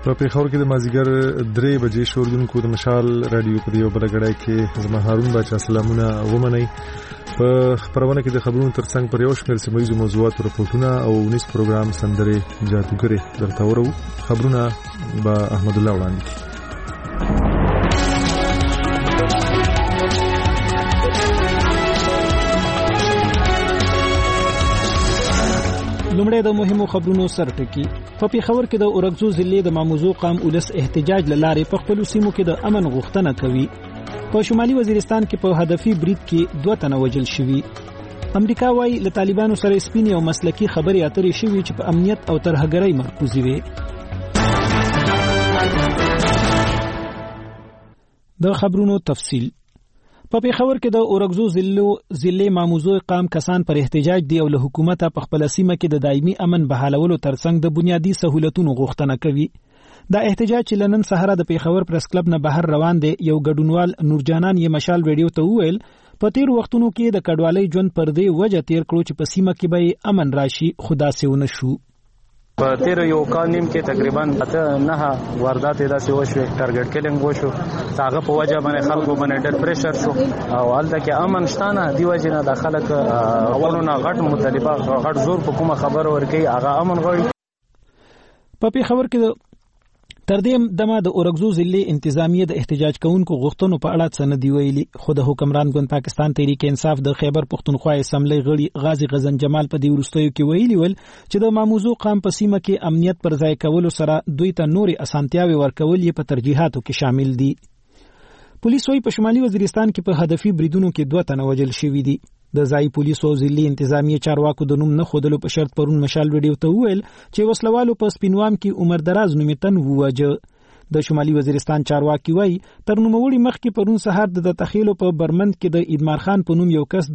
په پیښور کې د مازیګر 3 بجې شوردونکو د مشال رادیو په یو بل غړای کې زما هارون باچا سلامونه ومنئ. په خبرونه کې د خبرونو ترڅنګ پر یو شمېر سیمه موضوعات راپورټونه او نس پروګرام سندره جادوګری درته ورو. خبرونه با احمد الله وړاندې کی. لومړی د مهمو خبرونو سرټکی. په پیښور کې د اورګزو ضلع د ماموزو قام اولس احتجاج لاره په خپل سیمو کې د امن غوښتنه کوي. په شمالي وزیرستان کې په هدفي برید کې 2 تنه وژل شوي. امریکا وايي له طالبانو سره سپینې او مسلکي خبرې اترې شوي چې په امنیت او ترهګرۍ مرکوزي وي. د خبرونو تفصیل. په پیښور کې د اورګزو ضلع ماموزو قام کسان پر احتجاج دی او له حکومت په خپل سیمه کې د دایمي امن بحالولو ترڅنګ د بنیادی سہولتونو غوښتنه کوي. دا احتجاج چې لنن سهار د پیښور پریس کلب نه بهر روان دی. یو ګډونوال نورجانان یې مشال رادیو ته وویل په تیر وختونو کې د کډوالۍ ژوند پر دې وجه تیر کړو چې په سیمه کې به امن راشي، خدا سيونه شو. په تیر یو کال نیم کې تقریبا 9 واردات داسې وشوي، ټارګټ کیلینګ وشو. هغه په وجه باندې خلکو باندې ډېر پریشر شو او حالت کې امن شتانه دی وجه نه د خلک اولونه غټ مطالبه غټ زور په کومه خبر ورکي هغه امن غوړي. په پیښور کې تر دې دمه د اورګزو ضلع انتظامیه د احتجاج کوونکو غوښتنو په اړه څه نه دی ویلي، خو د حکمران ګوند پاکستان تحریک انصاف د خیبر پختونخوا اسمبلی غړي غازی غزن جمال په دې ورستیو کې ویلي ول چې د ماموزو قام په سیمه کې امنیت پر ځای کولو سره دوی ته نوري اسانتیاوي ورکول یې په ترجیحاتو کې شامل دي. پولیس وايي په شمالي وزیرستان کې په هدفي بریدونو کې 2 تنه وژل شوي دي. د ځای پولیسو او ضلعي انتظامیه چارواکو د نوم نه خودلو په شرط پرون مشال رادیو ته وویل چې وسلوالو په سپینوام کې عمر دراز نومیتن وواجه. د شمالي وزیرستان چارواکي وايي تر نوموړي مخکې پرون سهار د تخیلو په برمند کې د ایدمار خان په نوم یو کس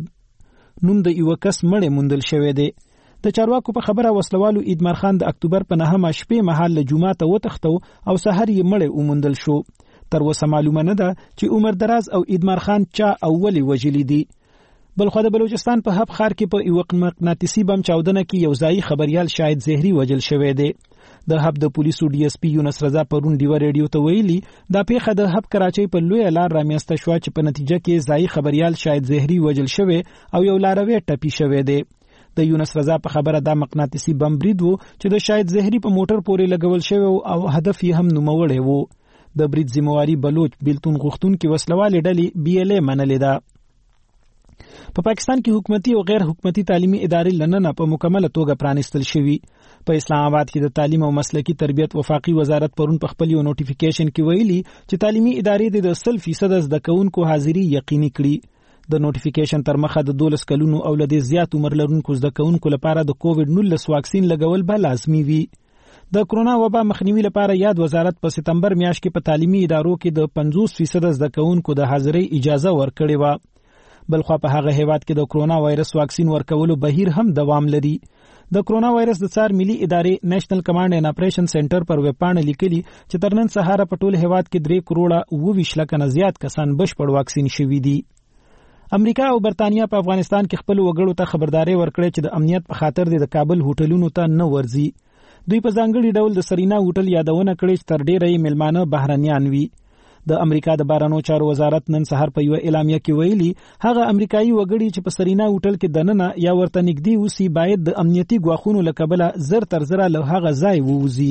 مړی موندل شوی دی. د چارواکو په خبره وسلوالو ایدمار خان د اکتوبر په 9 شپې مهال له جمعه ته وتښتو او سحر یې مړی وموندل شو. تر اوسه معلومه نه ده چې عمر دراز او ایدمار خان چا اولی وژلي دي. بلخو د بلوچستان په هب ښار کې په یو مقناطیسي بم چاودنه کې یو ځای خبريال شاهد زهري وژل شوی دی. د هب د پولیسو ډي اس پی یونس رضا پرون ډیو رادیو ته ویلي دا پیښه د هب کراچۍ په لوی لار رامیسته شو چې په نتیجه کې ځای خبريال شاهد زهري وژل شوی او یو لاروي ټپي شوی دی. د یونس رضا په خبره دا مقناطیسي بم برید وو چې د شاهد زهري په موټر پورې لګول شوی او هدف یې هم نوموړی وو. د برید ذمہواری بلوچ بیلتون غختون کې وسلوالې ډلې بي ال ا منلې ده. په پاکستان کې حکومتي او غیر حکومتي تعلیمي ادارې لننه په مکمله توګه پرانیستل شوي. په اسلام آباد کې د تعلیم او مسلکي تربیت وفاقي وزارت پرون په خپل یو نوټیفیکیشن کې ویلي چې تعلیمي ادارې د 100% زده کوونکو حاضری یقیني کړي. د نوټیفیکیشن تر مخه د 12 کلونو او لدې زیات عمر لرونکو زده کوونکو لپاره د کووډ-19 واکسین لګول به لازمي وي. د کرونا وبا مخنیوي لپاره یاد وزارت په سپتمبر میاشت کې په تعلیمي ادارو کې د 50% زده کوونکو د حاضرۍ اجازه ورکړې و. بلخو په هغه هیواد کې د کرونا وایرس واکسین ورکولو بهیر هم دوام لري. د کرونا وایرس د څار ملي ادارې نېشنل کمانډ اینډ اپریشن سنټر پر ویب پاڼه لیکلي چې تر نن سهار په ټول هیواد کې 3 کروڑه 22 لک نه زیات کسان بشپړ واکسین شوي دي. امریکا او برتانیا په افغانستان کې خپل وګړو ته خبرداري ورکړې چې د امنیت په خاطر د کابل هوټلونو ته نه ورځي. دوی په ځانګړي ډول د سرینا هوټل یادونه کړې چې تر ډیره یې ملمانه بهرنیان وي. د امریکا د بهرنیو چارو وزارت نن سهار په یو اعلامیه کې ویلي هغه امریکایي وګړي چې په سرینا هوټل کې دننه یا ورته نږدې وسی باید د امنیتي ګواښونو لکبله زر تر زره له هغه ځای ووزي.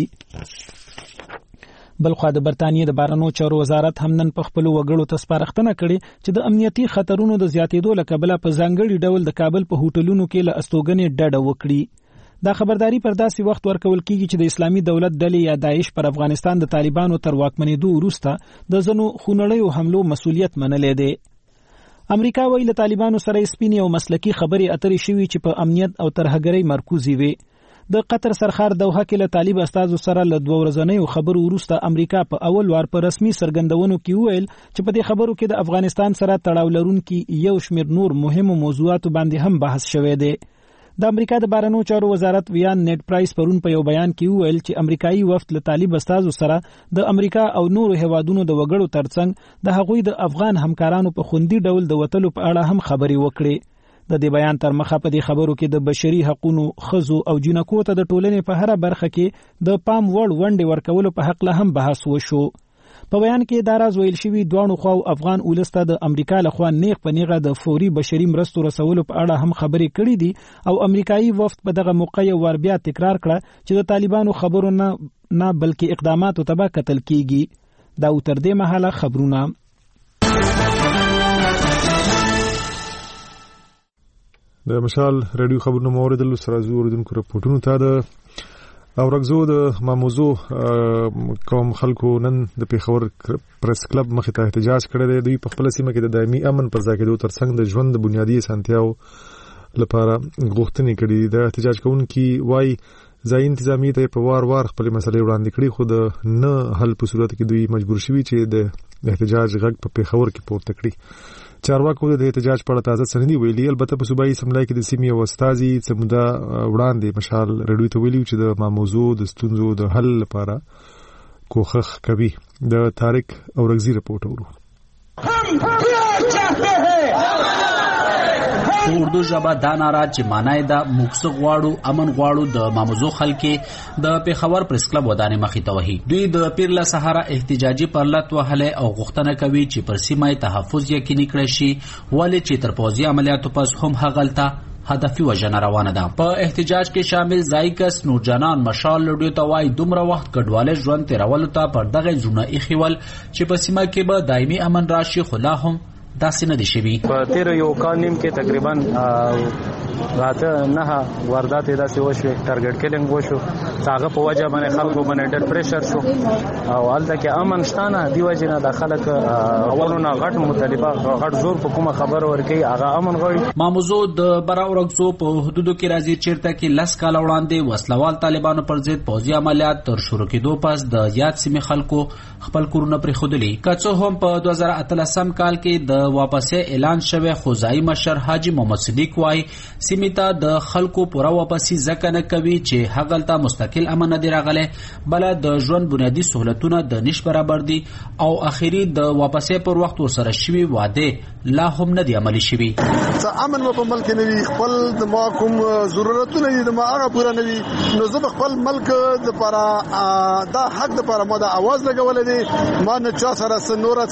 بلخو د برتانیې د بهرنیو چارو وزارت هم نن په خپل وګړو ته سپارښتنه کړې چې د امنیتي خطرونو د زیاتېدو لکبله په ځانګړي ډول د کابل په هوټلونو کې له استوګنې ډډه وکړي. دا خبرداري پر داسې وخت ورکول کیږي چې د اسلامي دولت ډلې یا داعش پر افغانستان د طالبانو تر واکمنېدو وروسته د ځنو خونړیو حملو مسؤلیت منلې دی. امریکا وايي له طالبانو سره سپینې او مسلکي خبرې اترې شوي چې په امنیت او ترهګرۍ مرکوزي وي. د قطر سرخار دوحه کې له طالب استادو سره له 2 ورځنیو خبرو وروسته امریکا په اول وار په رسمي سرګندونو کې ویل چې په دې خبرو کې د افغانستان سره تړاو لرونکي یو شمېر نور مهمو موضوعاتو باندې هم بحث شوی دی. د امریکا د بهرنیو چارو وزارت ویان نیټ پرایس پرون په یو بیان کې ویل چې امریکایي وفد له طالب استادو سره د امریکا او نورو هیوادونو د وګړو ترڅنګ د هغوی د افغان همکارانو په خوندي ډول د وټلو په اړه هم خبري وکړي. د دې بیان تر مخه په دې خبرو کې د بشري حقوقو خزو او جنکو ته د ټولنې په هر برخه کې د پام وړ ونډې ورکولو په حق له هم بحث وشو. په بیان کې دا راز ویل شوی دوه خو افغان ولسته د امریکا لخوا نیغ په نیغه د فوري بشري مرستو رسولو په اړه هم خبرې کړې دي او امریکایي وفد په دغه موقع ور بیا تکرار کړه چې د طالبانو خبرو نه بلکې اقداماتو ته کتل کیږي. دا تر دې مهاله خبرونه. د مشال رادیو خبرونه موریدل سره زوردونکو رپورټونو ته د اورګزو د ماموزو کوم خلکو نن د پیښور پریس کلب مخې ته احتجاج کړی دی. دوی په خپل سیمه کې د دایمي امن پر ځای کېدو ترڅنګ د ژوند د بنیادي اسانتیاو لپاره غوښتنې کړې. د احتجاج کوونکي وایي ځای انتظامی ته په وار خپل مسلې وړاندې کړي خو د نه حل په صورت کې دوی مجبور شوي چې د احتجاج غږ په پیښور کې پورته کړي. چارواکو د احتجاج په اړه تازه څه نه دی ویلي. البته په صوبایي اسمبلی کې د سیمې یو استازي څه موده وړاندې مشال رادیو ته ویلي چې د ماموزو د ستونزو د حل لپاره کوښښ کوي. د طارق اورګزي رپورټ اورو. اردو ژبه دا ناره چې معنی دا موږ غواړو امن غواړو د ماموزو خلکې د پیښور پریس کلب ودانې مخې ته وهي. دوی د پیر له سهاره احتجاجي پرلط وهلې او غوښتنه کوي چې پر سیمه تحفظ یقیني کړي شي ولې چې تر پوځي عملیاتو پس هم هغلته هدفي وژنه روانه ده. په احتجاج کې شامل زایکس نورجانان مشال لډیو ته وایي دومره وخت کډواله ژوند تیرولو ته پر دغه ځونه ایښول چې په سیمه کې به دایمي امن راشي خو لا هم داسې نه دي شوي. په تیر یو کال نیم کې تقریبا راته 9 واردات داسې وشوي، ټارګټ کیلینګ وشو، هغه په وجه باندې خلکو باندې ډېر پریشر شو او هلته کې امن شته نه دی وجه نه د خلک اولونه غټ مطالبه غټ زور په کومه خبر ورکي هغه امن غوړي. ماموزو د براورګزو په حدودو کې راځي چیرته کې 10 کال وړاندې وسلوال طالبانو پر ضد پوځي عملیات تر شروع کېدو پس د یاد سیمې خلکو خپل کورونه پرې خودلی. که څه هم په 2013 کال کې د واپسې اعلان شوی خوځای مشر حاجی محمد صدیق وای سیمې ته د خلکو پوره واپسې ځکه نه کوي چې هغلته مستقل امن نه دی راغلی بل د ژوند بنیادی سہولتونه د نش برابر دي او اخیری د واپسې پر وخت ورسره شوی واده لا هم نه دی عملی شوی. څه امن په ملک نه وي، خپل د ما کوم ضرورتونه دي د ما هغه پوره نه وي، نو زه خپل ملک د لپاره دا حق د لپاره ما د आवाज لګولې دي، ما نه چا سره سنوره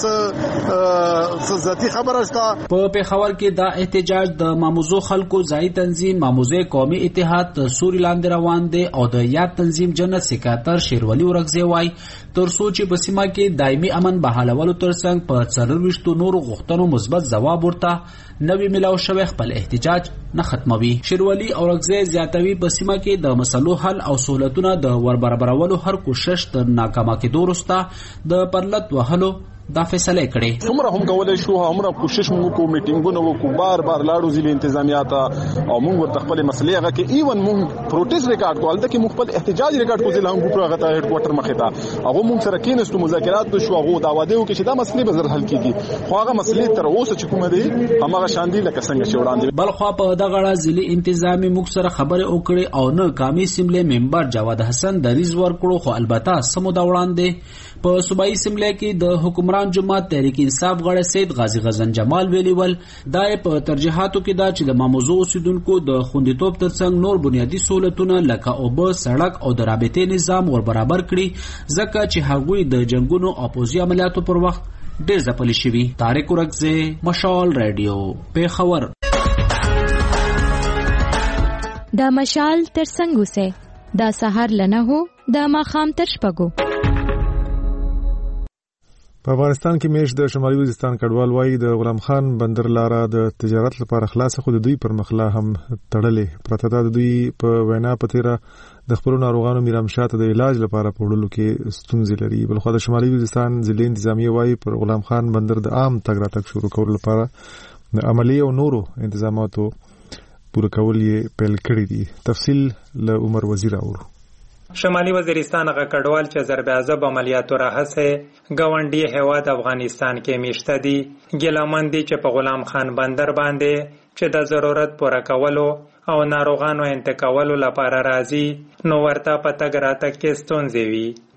څه ذاتی خبره شته. په پیښور کې دا احتجاج د ماموزو خلکو ځای تنظیم ماموزه قومي اتحاد سوري لاندې روان دي او د یاد تنظیم جنت سکاتر شیرولی ورغزي وای تر سوچ په سیمه کې دایمي امن بحالولو ترڅنګ په 24 نورو غوښتنو مثبت جواب ورته نوی ملاو شوی خپل احتجاج نه ختموي. شیرولی اورغزي زیاتوي په سیمه کې د مسلو حل او سہولتونو د ور برابرولو هر کوشش تر ناکامه کېدو وروسته د پرلط وهلو دا فیصله کړي. څومره هم کولای شو همره کوشش موږ کو میټینګونه وکړو بار لاړو ځل انتظامیات او موږ ورته خپل مسلې هغه کې ایون موږ پروټیست ریکارډ کول د کې موږ خپل احتجاج ریکارډ کو ځل هم په هغه ته هډ کوارټر مخې ته هغه موږ سره کېنستو مذاکرات شو هغه دا واده وکړي چې دا مسلې به زر حل کیږي خو هغه مسلې تر اوسه چې کومه دي هغه شاندي لکه څنګه چې وړاندې بل خو په دغه ځل انتظامی موږ سره خبره وکړي او نه قومي اسمبلی ممبر جواد حسن دریز ورکړو خو البته سمو دا وړاندې په صوبایي اسمبلی کې د حکمران جماعت تحریک انصاف غړی سید غازی غزن جمال ویلي ول دا په ترجیحاتو کې دا چې د ماموزو اوسیدونکو د خوندیتوب ترڅنګ نور بنیادی سہولتونه لکه اوبه سړک او د رابطې نظام ور برابر کړي ځکه چې هغوی د جنگونو او پوځي عملیاتو پر وخت ډېر ځپلي شوي. طارق اورګزي مشال رادیو پیښور. دا مشال ترڅنګ اوسه دا سحر لنه هو دا ماخام تر شپږو. په افغانستان کې میش د شمالي وزیرستان کډوال وایي د غلام خان بندر لاره د تجارت لپاره خلاصه خو د دوی پر مخلا هم تړلې پرته ده. د دوی په وینا په تیره د خپل ناروغانو میرامشاته د علاج لپاره په وړلو کې ستونزې لري. بلخو د شمالي وزیرستان ضلع انتظامیه وایي پر غلام خان بندر د عام تګ راتګ شروع کولو لپاره د عملی او نورو انتظاماتو پوره کول یې پیل کړي دي. تفصیل له عمر وزیر اورو. شمالي وزیرستان هغه کډوال چې ضربعذاب عملیاتو راهڅه گاونډي هیواد افغانستان کې میشته دي ګلامن دي چې په غلام خان بندر باندې چې د ضرورت پوره کولو او ناروغانو انتقالولو لپاره راځي نو ورته په تګ راتګ کې ستونزې وي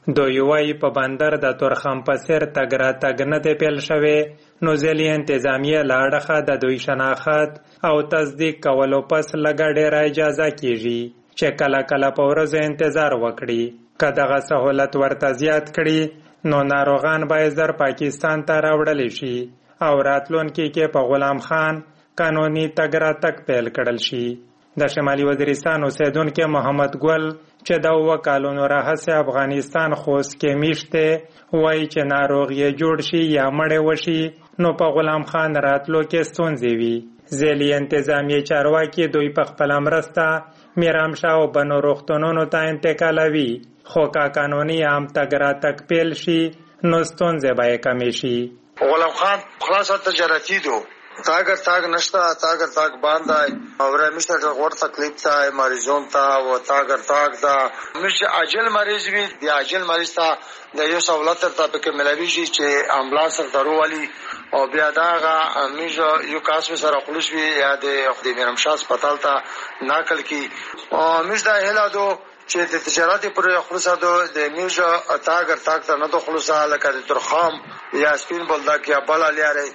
دوی وایي په بندر د تورخم په څېر تګ راتګ نه دی پیل شوی، نو ځینې انتظامیې له اړخه د دوی شناخت او تصدیق کولو پس لږه ډېره اجازه کیږي چې کله کله په ورځو انتظار وکړي. که دغه سهولت ورته زیات کړي نو ناروغان باید زر پاکستان ته راوړلی شي او راتلونکي کې په غلام خان قانوني تګ راتګ پیل کړل شي. د شمالي وزیرستان اوسیدونکی محمد ګل چې د 7 کالونو راهیسې افغانستان خوست کې میشته وایي چې ناروغ یې جوړ شي یا مړ وشي نو په غلام خان راتلو کې ستونزې وي. ځینې انتظامیې چارواکي دوی په خپله مرسته میرامشاه او بنو روغتونونو ته انتقالوي، خو که قانوني عام تګ راتګ پیل شي نو ستونزې به یې کمې شي. غلام خان خلاصه تجارتی دو تاگر تاگ نشتا تاگر تاگ باندای اور مشتر غور تکلیف تا مریضون تا و تاگر تاگ دا مش عاجل مریض وی دی عاجل مریض تا د یو سہولت ته پکې ملويږي چې امبولانس درو والی او بیا داغه مش یو کاس سره خلص وی یا د میرمشاه هسپتال ته ناقل کی او مش دا هلا دو چې د تجارت پر خلصا دو د میوج تاگر تاگ ته نه دو خلصا لکه د ترخام یا سپین بلدا کې بل الیاره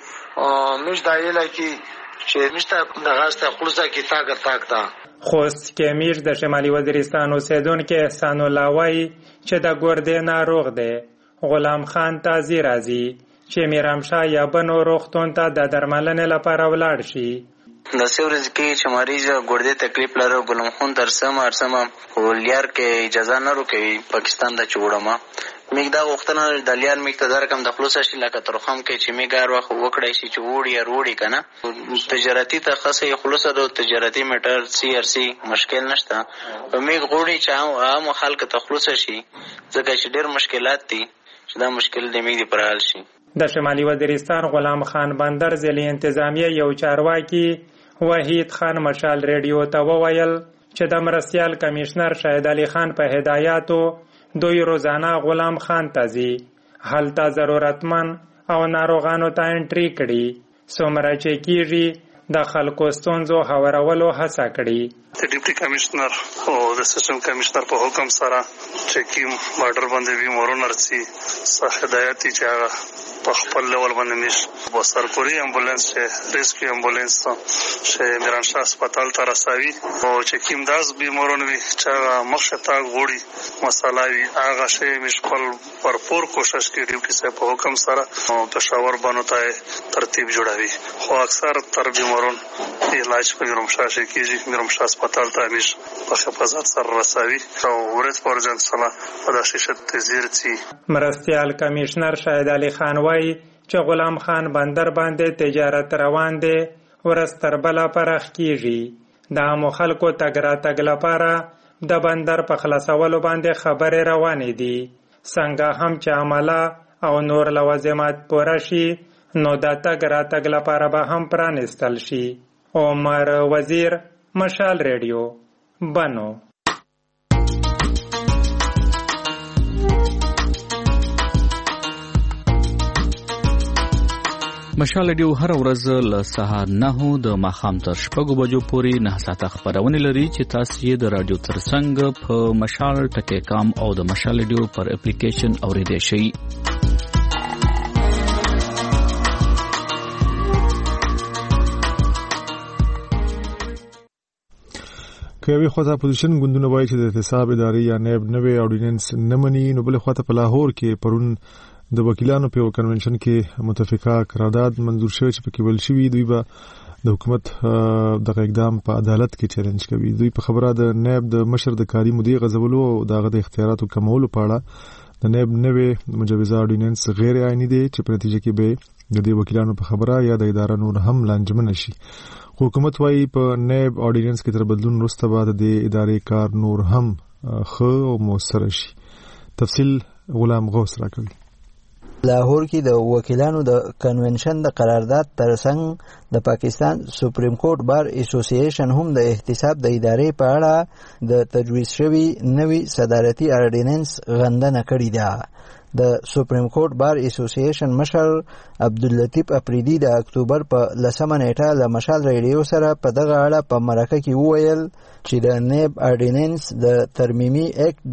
مش دا یله کی چې مشته د غاسته خلصا کې تاگر تاگ تا. خوست کې میر د شمالي وزیرستان اوسیدونکو احسان الله وایي چې د ګردې ناروغ دی. غلام خان تازي راځي چې میرامشاه یا بنو روغتون ته د درملنې لپاره ولاړ شي. د سورز کې چې مریض ګردې تکلیف لري غلام خان درسم ولیار کې اجازه نه ورکوي پاکستان د چوړما میګ دا وختونه د لیان میګ ته درکم د خلاص شي لکه ترخم کې چې میګار واخ وکړای شي چې وړي کنه تجارتی تخصصي خلاصه د تجارتی میټر سی ار سی مشکل نشته میګ غوړي چې عام خلک ته خلاص شي ځکه چې ډېر مشکلات دي چې دا مشکل د میګ پر حل شي. د شمالي وزیرستان غلام خان بندر ضلع انتظامیه یو چارواکي وحید خان مشال ریډیو ته وویل چې د مرستیال کمشنر شاهد علي خان په هدایاتو دوی روزانه غلام خان ته ځي، هلته ضرورتمن او ناروغانو ته انټري کړي، څومره چې کیږي د خلکو ستونزو هوارولو هڅه کړي. د ډیپټي کمشنر او د سیسټم کمشنر په حکم سره چې کوم بارډر باندې وی مورونه رسي صح هدایت چې هغه په خپل لیول باندې نش وسرپوري امبولانس چې ریسکیو امبولانس چې میرانشاه هسپتال ته رسوي او چې کوم داس بیمارونه وي چې مخه تا غوړي مساله وي هغه شی مش خپل پرپور کوشش کوي ډیپټي صاحب په حکم سره پېښور باندې ته ترتیب جوړوي، خو اکثر تر بیمارون علاج په میرمشاه شي کیږي میرمشاه هسپتال ته مش په حفاظت سره رسوي او ورته پرځن سره په داسې تزیر سي. مرستیال کمشنر شاهد علي خان وایي چې غلام خان بندر باندې تجارت روان دی، ورستر بلا پرخ کیږي. د عامو خلکو تګ راتګ لپاره د بندر په خلاصولو باندې خبرې روانې دي. څنګه هم چې عمله او نور لوازمات پوره شي نو د تګ راتګ لپاره به هم پرانستل شي. عمر وزیر، مشال ریډیو، بنو. مشال ریډیو هر ورځ له سهار 9 د ماښام تر 6 بجو پورې 9 ساعته خبرونه لري چې تاسو یې د رادیو ترڅنګ په mashal.com او د مشال ریډیو پر اپلیکیشن اوریدئ شئ. کوي خو ځا پوزیشن ګوندونه وایي چې د احتساب ادارې یا نیب نوې اورډیننس نه مني، نو بل خو ته په لاهور کې پرون د وکیلانو په کنونشن کې متفقه قرارداد منظور شوی چې پکې ویل شوی دوی به د حکومت د اقدام په عدالت کې چیلنج کوي. دوی په خبره د نیب د مشر د کاری مدیر غزولو او دغه د اختیاراتو کمولو په اړه د نیب نوې مجوزه اورډیننس غیر عیني دی چې په نتیجه کې به د دې وکیلانو په خبره یا د اداره نور هم لانجمن شي. حکومت وايي په نیب اورډیننس کې تر بدلون وروسته بعد د ادارې کار نور هم خو او موثر شي. تفصیل غلام غوث راکړي. لاهور کې د وکیلانو د کنونشن د قرارداد ترڅنګ د پاکستان سپریم کورټ بار اسوسییشن هم د احتساب د ادارې په اړه د تجویز شوی نوی صدارتي اورډیننس غندنه کړې ده. د سپریم کورټ بار اسوسییشن مشر عبداللطیف اپریدي د اکتوبر په 10 نیټه له مشال ریډیو سره په دغه اړه په مرکه کې وویل چې د نیب آرډیننس د ترمیمي اکټ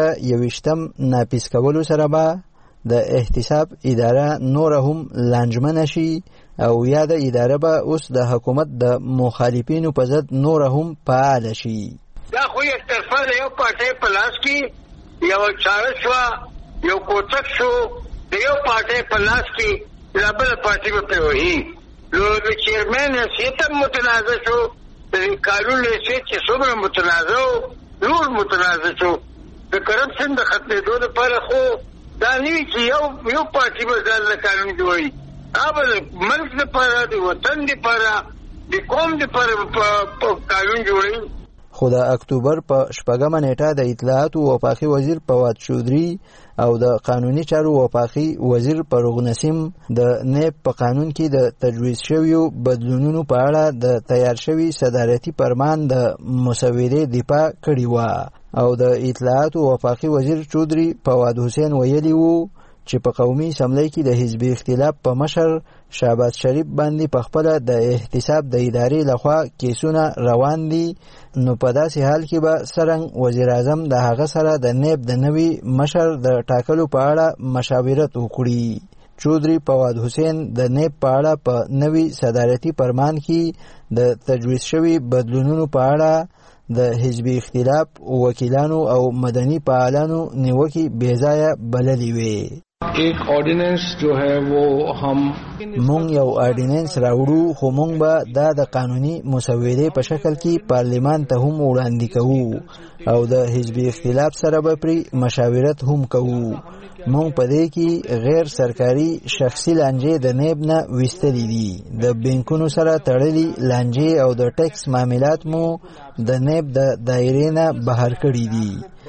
2021 ناپیس کولو سره به د احتساب اداره نور هم لانجمنه شي او یا د اداره به اوس د حکومت د مخالفینو په ضد نور هم فعال شي. دا خو یک طرفه د یو پارټۍ په لاس کې یو چاره شو، یو کوڅک شو، د یو پارټۍ په لاس کې د بل پارټۍ په وهي. نو د چیرمن حیثیت متنازع شو، د قانون حیثیت چې څومره متنازع نور متنازع شو. د کرپشن د ختمېدو لپاره خو دا نه وي چې یو پارټۍ به ځان له قانون جوړوي. هغه د ملک لپاره، د وطن لپاره، د قوم لپاره قانون جوړوي. خو د اکتوبر په 4 نیټه د اطلاعات او وفاقي وزیر فواد چودري او د قانوني چارو وفاقي وزیر فاروق نسیم د نیب په قانون کې د تجویز شویو بدلونونو په اړه د تیار شوی صدارتي فرمان د مسودې دفاع کړې و او د اطلاعات او وفاقي وزیر چودري فواد حسین ویلي وو چې په قومي اسمبلی کې د حزب اختلاف په مشر شهباز شریف باندې په خپل د احتساب د ادارې لخوا کیسونه روان دي، نو په داسې حال کې به څرنګه وزیر اعظم د هغه سره د نیب د نوي مشر د ټاکلو په اړه مشاورت وکړي. چودري فواد حسین د نیب په اړه په نوي صدارتي فرمان کې د تجویز شوی بدلونونو په اړه د حزب اختلاف وکیلانو او مدني فعالانو نیوکې بېځایه بللې وې. ایک آرڈیننس جو ہے وہ ہم مونږ یو آرډیننس راوړو، خو مونږ به دا د قانوني مسودې په شکل کې پارلیمان ته هم وړاندې کوو او د حزب اختلاف سره به پرې مشاورت هم کوو. مونږ په دې کې غیر سرکاري شخصي لانجې د نیب نه ویستلې دي. د بینکونو سره تړلي لانجې او د ټیکس معاملات مو د نیب د دایرې نه بهر کړي دي.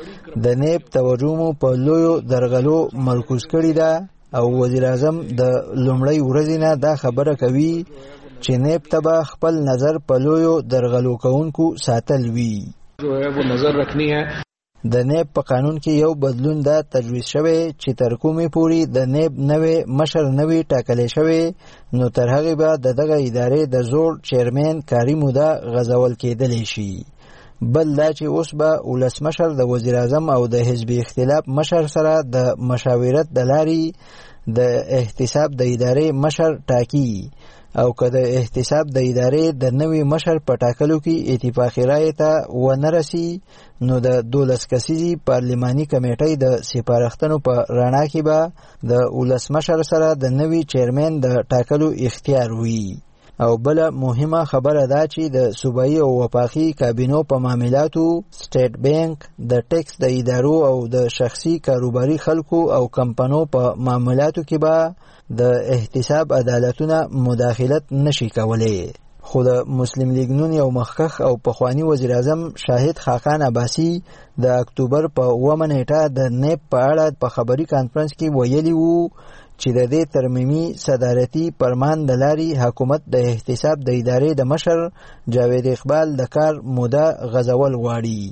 د نیب توجه مو په لویو درغلو مرکوز کړی ده او وزیر اعظم د لومړۍ ورځې نه دا خبره کوي چې نیب ته به خپل نظر په لویو درغلو کوونکو ساتل وي. جو ہے وہ نظر رکھنی ہے. د نیب په قانون کې یو بدلون دا تجویز شوی چې تر کومې پورې د نیب نوې مشر نوې ټاکلی شوی، نو تر هغې به د دغه ادارې د زوړ چیرمن کاري موده غځول کېدلی شي. بل دا چې اوس به ولسمشر د وزیر اعظم او د حزب اختلاف مشر سره د مشاورت د لارې د احتساب د ادارې مشر ټاکي او که د احتساب د ادارې د نوي مشر په ټاکلو کې اتفاقي رایې ته ونه رسي، نو د 12 کسیزې پارلماني کمیټۍ د سپارښتنو په رڼا کې به د ولسمشر سره د نوي چیرمن د ټاکلو اختیار وي. او بل مهمه خبره دا چې د صوبایي او وفاقي کابینو په معاملاتو، سټیټ بانک، د ټیکس د ادارو او د شخصي کاروباري خلکو او کمپنو په معاملاتو کې به د احتساب عدالتونه مداخلت نشي کولی. خو د مسلم لیگ نون یو مخکښ او پخوانی وزیر اعظم شاهد خاقان عباسی د اکتوبر په 9 نیټه د نیب په اړه په خبري کانفرنس کې ویلي وو چې د دې ترمیمي صدارتي فرمان د لارې حکومت د احتساب د ادارې د مشر جاوید اقبال د کار موده غځول غواړي.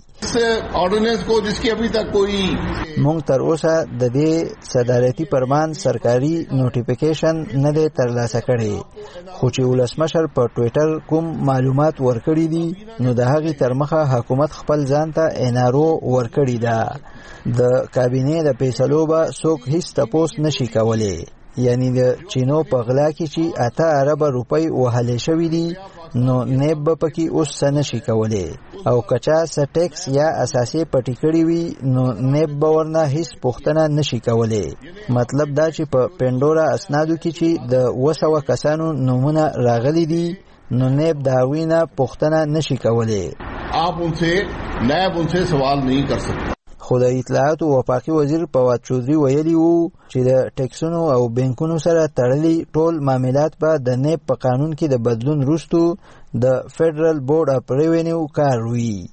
مونږ تر اوسه د دې صدارتي فرمان سرکاري نوټیفیکیشن نه دی ترلاسه کړی، خو چې ولسمشر په ټویټر کوم معلومات ورکړي دي نو د هغې تر مخه حکومت خپل ځان ته انارو ورکړي ده. د کابینې د فیصلو به څوک هیڅ تپوس نشي کولی. یعنی د چینو په غلا کې چې 8 ارب روپۍ وهلې شوي دي، نو نیب به پکې اوس څه نشي کولی، او کچا څه ټیکس یا اساسي پټې کړي وي نو نیب به ورنه هیڅ پوښتنه نشي کولی. مطلب دا چې په پینډورا اسنادو کې چې د 200 کسانو نومونه راغلي دي، نو نیب د هغوی نه پوښتنه نشي کولی. آپ ان سے سوال نہیں کر سکتے. خو د اطلاعات او وفاقي وزیر فواد چودري ویلي وو چې د ټیکسونو او بینکونو سره تړلي ټول معاملات به د نیب په قانون کې د بدلون وروسته د فیډرل بورډ اف ریوینیو کار وي.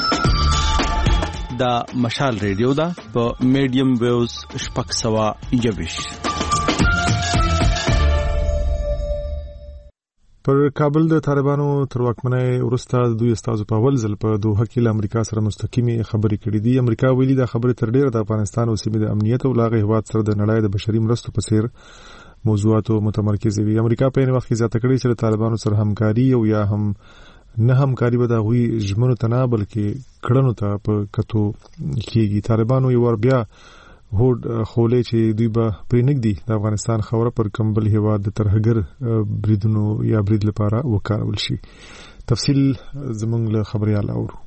دا مشال ریډیو دا په میډیم ویوز 620. پر کابل د طالبانو تر واکمنۍ وروسته دوی استازو په اول ځل په دوحه کې له امریکا سره مستقیمي خبرې کړې دي. امریکا ویلي دا خبرې تر ډیره د افغانستان او سیمې د امنیت او لاغې هیواد سره د نړۍ د بشري مرستو په څیر موضوعاتو متمرکز وي. امریکا په یو وخت کې زیاته کړې چې د طالبانو سره همکاري او یا هم نه همکاري به د غوي ژمنو ته نه بلکې کړنو ته په کتو کېږي. طالبانو یو ور بیا هوډ خولې چې دوی به پرې نږدي د افغانستان خوره پر کمبل هیواد د ترهګر بریدونو یا برید لپاره وکارول شي. تفصیل زموږ له خبريال اورو.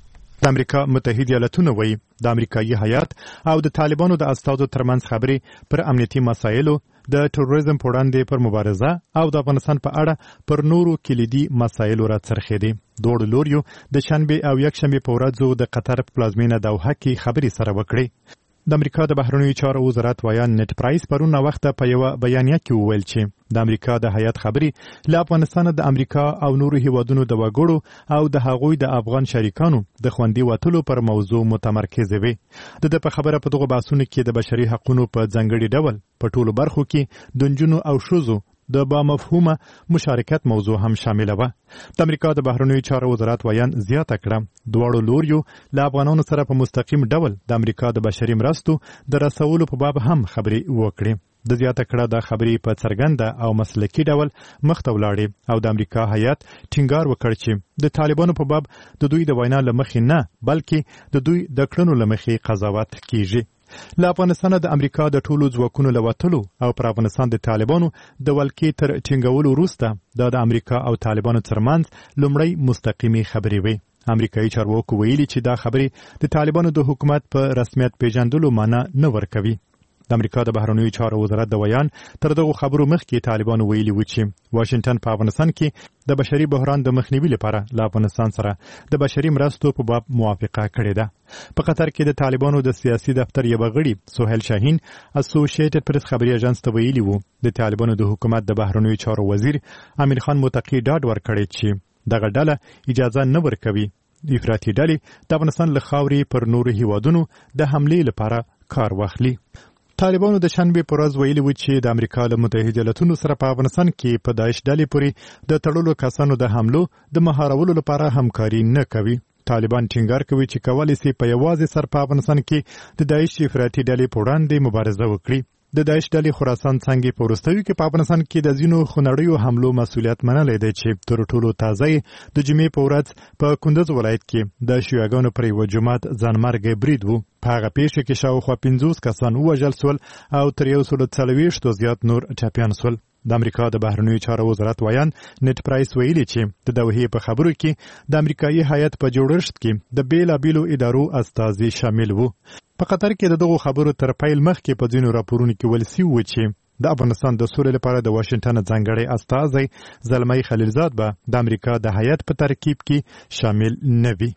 د امریکا متحده ایالاتونو وایي د امریکایي هیات او د طالبانو د استازو ترمنځ خبرې پر امنیتي مسایلو، د تروریزم په وړاندې پر مبارزه او د افغانستان په اړه پر نورو کلیدي مسایلو راڅرخېدي. دوړ لوریو د شنبه او یکشنبه په ورځو د قطر په پلازمینه دوحه کې خبرې سره وکړې. د امریکا د بهرنیو چارو وزارت ویان نت پرایس پرون وخت په یو بیانیه کې وویل چې د امریکا د هیات خبرې له افغانستان د امریکا او نورو هیوادونو د وګړو او د هغوی د افغان شریکانو د خوندي وټلو پر موضوع متمرکز وي. د په خبره په دغه بحثونو کې د بشري حقوقو په ځانګړي ډول په ټولو برخو کې د نجونو او ښځو د با مفهومه مشارکت موضوع هم شامل و. د امریکا د بهرنیو چارو وزارت ویان زیاته کړه دواړو لوریو له افغانانو سره په مستقیم ډول د امریکا د بشري مرستو د رسولو په باب هم خبرې وکړي. د زیاته کړه د خبرې په څرګنده او مسلکي ډول مخته ولاړې او د امریکا هیات ټینګار وکړ چې د طالبانو په باب د دوی د وینا لمخې نه بلکې د دوی د کړنو لمخې قضاوت کیږي. له افغانستان د امریکا د ټولو ځواکونو له وتلو او پر افغانستان د طالبانو د ولکې تر ټینګولو وروسته د امریکا او طالبانو ترمنځ لومړی مستقیمي خبرې وي. امریکایي چارواکو ویلي چې دا خبرې د طالبانو د حکومت په رسمیت پیژندلو معنی نه ورکوي. د امریکا د بهرنیو چارو وزارت د ویان تر دغه خبرو مخکې طالبانو ویلي و چې واشنگټن په افغانستان کې د بشري بحران د مخنیوي لپاره له افغانستان سره د بشري مرستو په باب موافقه کړې ده. په قطر کې د طالبانو د سیاسي دفتر یو غړي سهیل شاهین اسوسییټډ پریس خبري اژانس ته ویلي وو د طالبانو د حکومت د بهرنیو چارو وزیر امیر خان متقی ډاډ ورکړی چې دغه ډله اجازه نه ورکوي افراطي ډلې د افغانستان له خاورې پر نورو هیوادونو د حملې لپاره کار واخلي. طالبانو د شنبه پر ورځ ویلي و چې د امریکا له متحده ایالاتونو سره په افغانستان کې په داعش ډلې پورې د تړلو کسانو د حملو د مهارولو لپاره همکاري نه کوي. طالبان ټینګار کوي چې کولی شي په یوازې سر په افغانستان کې د داعش افراطي ډلې په وړاندې مبارزه وکړي. د داعش ډلې خراسان څنګه په وروستیو کې په افغانستان کې د ځینو خونړیو حملو مسؤلیت منلی دی چې تر ټولو تازه د جمعې په ورځ په کندوز ولایت کې د شیعاګانو پر یو جماعت ځانمرګ برید و. په هغه پیښه کې شاوخوا 50 کسان ووژل شول او تر 140 زیات نور ټپیان شول. د امریکا د بهرنیو چارو وزارت ویان نت پرایس ویلي چې د دوحې په خبرو کې د امریکایي هیات په جوړښت کې د بیلابیلو ادارو استازي شامل وو. په قطر کې د دغو خبرو تر پیل مخکې په ځینو راپورونو کې ویل شوي و چې د افغانستان د سولې لپاره د واشنگټن ځانګړی استازی زلمی خلیلزاد به د امریکا د هیات په ترکیب کې شامل نه وي.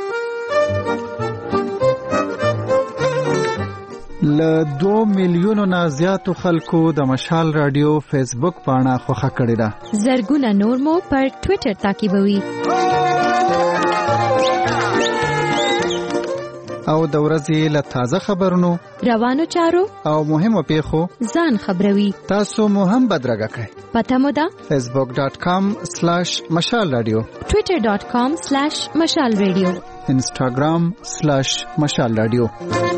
له 2 میلیونو نه زیاتو خلکو د مشال رادیو فیسبوک پاڼه خوښه کړې ده. زرګونه نور مو پر ټوئیټر تعقیبوي. او د ورځې له تازه خبرونو، روانو چارو او مهمو پیښو ځان خبروي. تاسو مو هم بدرګه کړئ. پته مو ده facebook.com/مشال رادیو، twitter.com/مشال رادیو، instagram/مشال رادیو.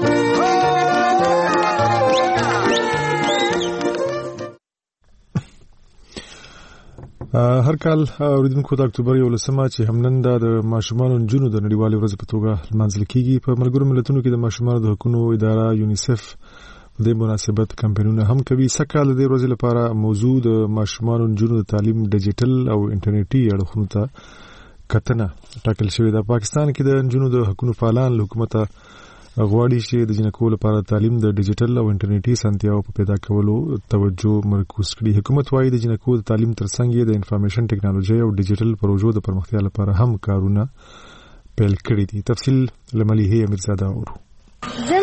هر کال اوریدونکو د اکتوبر 11 چې همنن د ماشومانو جنونو د نړیوالې ورځې په توګه لمانځل کیږي. په ملګرو ملتونو کې د ماشومانو د حقوقو اداره یونیسف په دې مناسبت کمپاینونه هم کوي. سکهال د ورځې لپاره موضوع د ماشومانو جنونو د تعلیم ډیجیټل او انټرنیټي اړخونو ته کتنه ټاکل شوې ده. پاکستان کې د جنونو د حقوقو فعالان حکومت غواړي چې د جنکو لپاره تعلیم د ډیجیټل او انټرنیټي سنتیاو په پیدا کولو توجه مرکوز کړي. حکومت وايي د جنکو د تعلیم ترڅنګ د انفارمیشن ټیکنالوژي او ډیجیټل پروژو د پرمختیا لپاره هم کارونه پیل کړي دي. تفصیل لملیه امیرزاده اورو. زم غواړم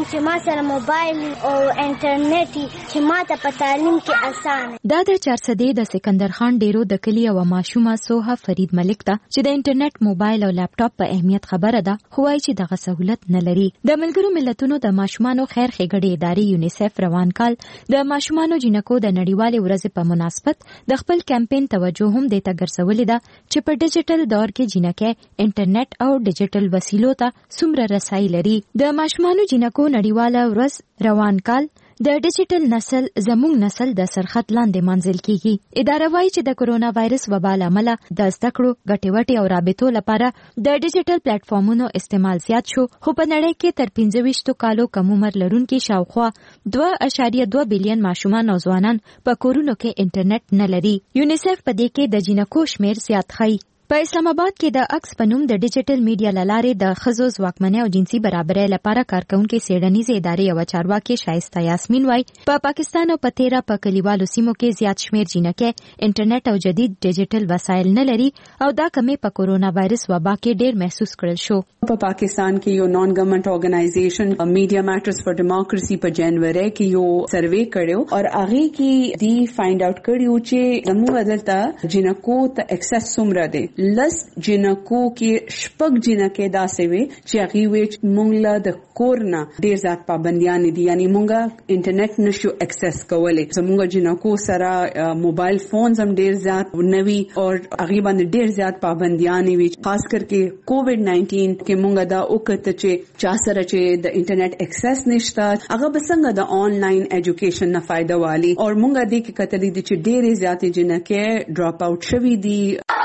غواړم چې ما سره موبایل او انټرنیټ چې ما ته په تعلیم کې اسانه. دا د چارسدې د سکندر خان ډیرو د کلی او ماشومه سوها فرید ملک ته چې د انټرنیټ موبایل او لپټاپ په اهمیت خبره ده، خو وايي چې دغه سہولت نه لري. د ملګرو ملتونو د ماشومانو خیر ښېګړې ادارې یونیسف روان کال د ماشومانو جنکو د نړیوالې ورځې په مناسبت د خپل کمپاین توجه هم دې ته ګرځولې ده چې په ډیجیټل دور کې جنکې انټرنیټ او ډیجیټل وسیلو ته څومره رسایي لري. د ماشومانو جنکو نړیواله ورځ روان کال د ډیجیټل نسل زموږ نسل د سرحد لاندې منځل کیږي. اداره وايي چې د کورونا وایرس وبا له امله د زده کړو ګټوټي او رابطو لپاره د ډیجیټل پلیټ فارمونو استعمال زیات شو، خو په نړۍ کې تر 25 کالو کم عمر لرونکي شاوخوا 2.2 بلین ماشومان او ځوانان په کورونو کې انټرنیټ نه لري. یونیسف په دې کې د جنکو شمیر زیات ښيي. په اسلام آباد کې د اکس په نوم د ډیجیټل میډیا لارې د ښځو ځواکمنۍ او جنسي برابرۍ لپاره کارکونکو څېړنیزې ادارې یوه چارواکي شایسته یاسمین وایي په پاکستان او په 13 په کلیوالو سیمو کې زیات شمیر جنکې انټرنیټ او جدید ډیجیټل وسایل نه لري او دا کمی په کورونا وایرس وبا کې ډیر محسوس کړل شو. په پاکستان کې یو نان ګورنمنت ارګنایزیشن میډیا میټرز فار ډیموکراسي په جنوري کې یو سروې کړو او هغه کې دی فایند اوټ کړو چې زموږ دلته جنکو ته اکسس څومره دی. لس جنکو کې شپږ جنکې داسې وي چې هغه وی مونږ له د کورنا ډیر زیات پابندیان دي، یعنی مونږه انټرنیټ نشو اکسس کولای. زموږ جنکو سره موبایل فونز هم ډیر زیات نوي او هغه باندې ډیر زیات پابندیان وي، خاص کرکه کووډ 19 کې مونږه دا وکړه چې چا سره چې د انټرنیټ اکسس نشته هغه بسنګ د آنلاین ایجوکیشن نه فائدہ والی او مونږه دې کې کتلې دي چې ډیر زیات جنکې ډراپ اوټ شوي دي.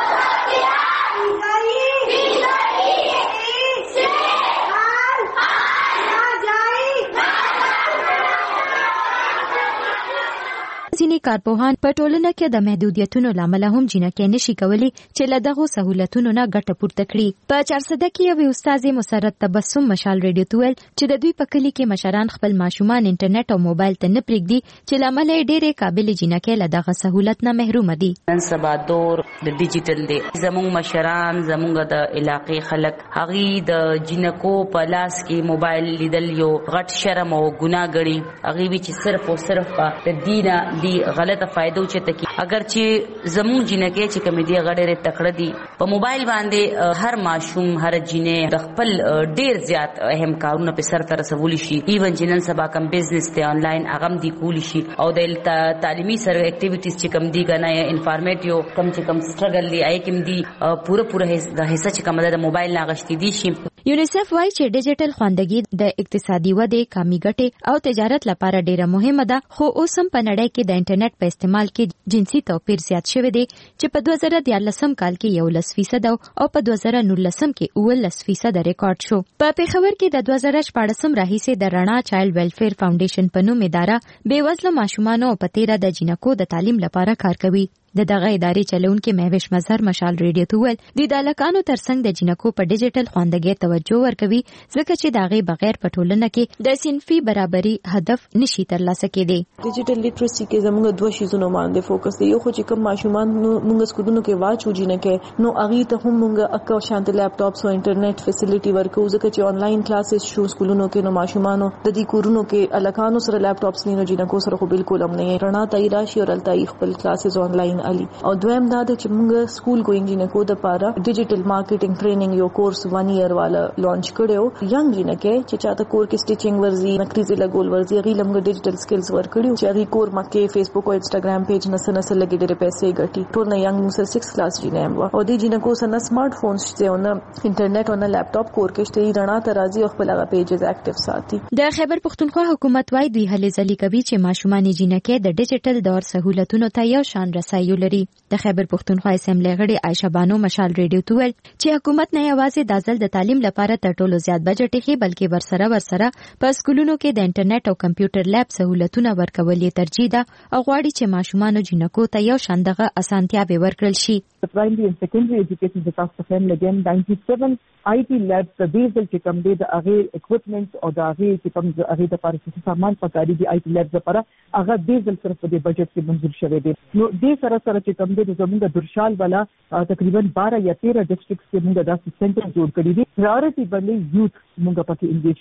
ځینې کارپوهان په ټولنه کې د محدودیتونو لامل هم جنکې نشي کولی چې له دغو سہولتونو نه ګټه پورته کړي. په 400 کې یو استاد مسرت تبسم مشال ریډیو ته ویل چې د دوی په کلی کې مشران خپل ماشومان انټرنیټ او موبایل ته نه پرېږدي چې لامل یې ډېرې قابل جنکې له دغه سہولت نه محروم دي. نن سبا دور د ډیجیټل دی، زموږ مشران زموږ د علاقې خلک هغه د جنکو په لاس کې موبایل لیدل یو غټ شرم او ګناه ګڼي. هغه وی چې صرف او صرف د دینه غلطه فائدو چته کی اگر چې زموږ جنکې چې کمی دی غړې تکړه دي په موبایل باندې هر ماشوم هر جنې د خپل ډیر زیات اهم کارونه په سر تر رسولي شي. ایون جنن سبا کم بزنس ته آنلاین اغم دی کولی شي او د تعلیمي سره اکټیویټیز چې کم دی کنه انفارمیټیو کم چې کم سټرګل دی آی کم دی پوره د حصہ چې کم د موبایل لاغشتي دي شي. یونیسف وايي چې ډیجیټل خواندګي د اقتصادي ودې، کامي ګټې او تجارت لپاره ډیره مهمه ده، خو اوس هم په نړۍ کې د انټرنیټ په استعمال کې جنسي توپیر زیات شوی دی چې په 2014 کال کې 11% او په 2019 کې 19% ریکارډ شو. په پیښور کې د 2014 راهیسې د رڼا چایلډ ویلفیر فاونډیشن په نوم اداره بیوزله ماشومانو او په 13 د جنکو د تعلیم لپاره کار کوي. د دغه ادارې چلونکي مهوش مظهر مشال ریډیو ته ویل د الکانو ترڅنګ د جنکو په ډیجیټل خواندګۍ توجه ورکوي ځکه چې دغه بغیر په ټولنه کې د صنفي برابرۍ هدف نشي ترلاسه کېدی. ډیجیټل لیټرسي کې زموږ دوه شیزونه باندې فوکس دی. یو خو چې کوم ماشومان موږ سکولونو کې واچو جنکه نو اغه ته هم موږ اکو شانت لپټاپس او انټرنیټ فیسیلیټي ورکو ځکه چې آنلاین کلاسز شو سکولونو کې نو ماشومانو د دې کورونو کې الکانو سره لپټاپس نه جنکو سره خو بالکل هم نه رڼا تای راشي او التای خپل کلاسز آنلاین علي. او دویم دا چې موږ سکول ګوینګ جنکو د پاره ډیجیټل مارکیټینګ ټریننګ یو کورس 1 ایئر والا لانچ کړو. ینګ جنکه چې چاته کور کې سټیچینګ ورزي نکریزي لګول ورزي غي لمغه ډیجیټل سکلز ورکړو چې هغه کور مکه فیسبوک او انستګرام پیج نسه لګي ډېر پیسې ګټي. ټول نه ینګ موږ 6 کلاس جنم او د جنکو سره سمارټ فونز چې او انټرنیټ او لپټاپ کور کې شته رڼا ترازی او خپل هغه پیجز اکټیو ساتي. د خیبر پختونخوا حکومت وايي دوی هلې ځلې کوي چې ماشومان جنکه د ډیجیټل دور سہولتونو ته یو شان رسایي لري. د خیبر پختونخوا اسمبلی غړي عائشہ بانو مشال ریډیو ته ویل چې حکومت نه یوازې د ځل د تعلیم لپاره تر ټولو زیات بجټ یې بلکې ورسره په سکولونو کې د انټرنیټ او کمپیوټر لیب سہولتونه ورکول یې ترجیح ده او غواړي چې ماشومان جنکو ته یو شان دغه اسانتیاوې ورکړل شي. The primary and secondary education the cost of them again 97 IT labs the diesel چې کوم دی د هغه equipment او د هغه چې کوم د هغه د پاره سامان پکاري دی IT labs لپاره هغه diesel صرف په بجټ کې منظور شوی دی. نو دې سره چې کوم دی زموږ درشال والا تقریبا 12 یا 13 ډیسټریکټس کې موږ داسې سنټر جوړ کړی دي. پرایورټي باندې یوث موږ پکې انګیج کوو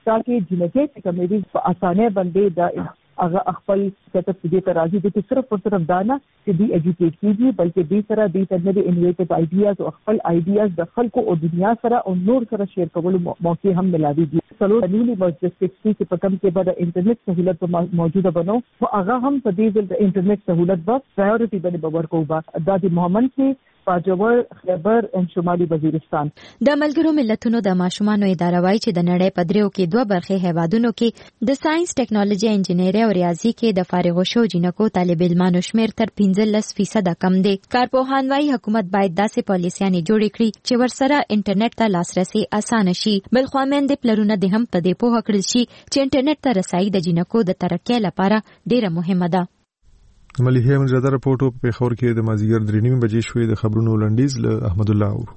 تاکي جنګي کمیټي په اسانه باندې دا هغه خپل کتاب دې ته راځي د صرف دانا چې دی ایجوکیټ کیږي بلکې دې سره دې ته انوویټیو آیډیاز او خپل آیډیاز د خلکو او دنیا سره او نور سره شیر کولو موقع هم ملاوي دي څلور نیولي لوجستیکس چې په کوم کې به د انټرنیټ سہولت موجوده بنو او هغه هم په دې ځل د انټرنیټ سہولت به پرایورټي باندې باور کوو دا د محمد کې پاجور خیبر ان شمالي وزیرستان د ملګرو ملتونو د ماشومانو اداره وايي چې د نړۍ په دریو کې دوه برخې هیوادونو کې د ساينس ټیکنالوژي انجینری او ریاضي کې د فارغ شو جنکو طالب علمانو شمیر تر 15% کم دی. کارپوهان وايي حکومت باید داسې پالیسیانې جوړې کړي چې ورسره انټرنیټ ته لاسرسي اسانه شي. بل خو مېندې پلرونه د هم په دې پوهه کړل شي چې انټرنیټ ته رسایي د جنکو د ترقۍ لپاره ډیره مهمه ده. مليحه منجاده رپورټ په پیښور کې د مازیګر 3:30 بجې شوې د خبرونو لنډیز له احمد الله اور.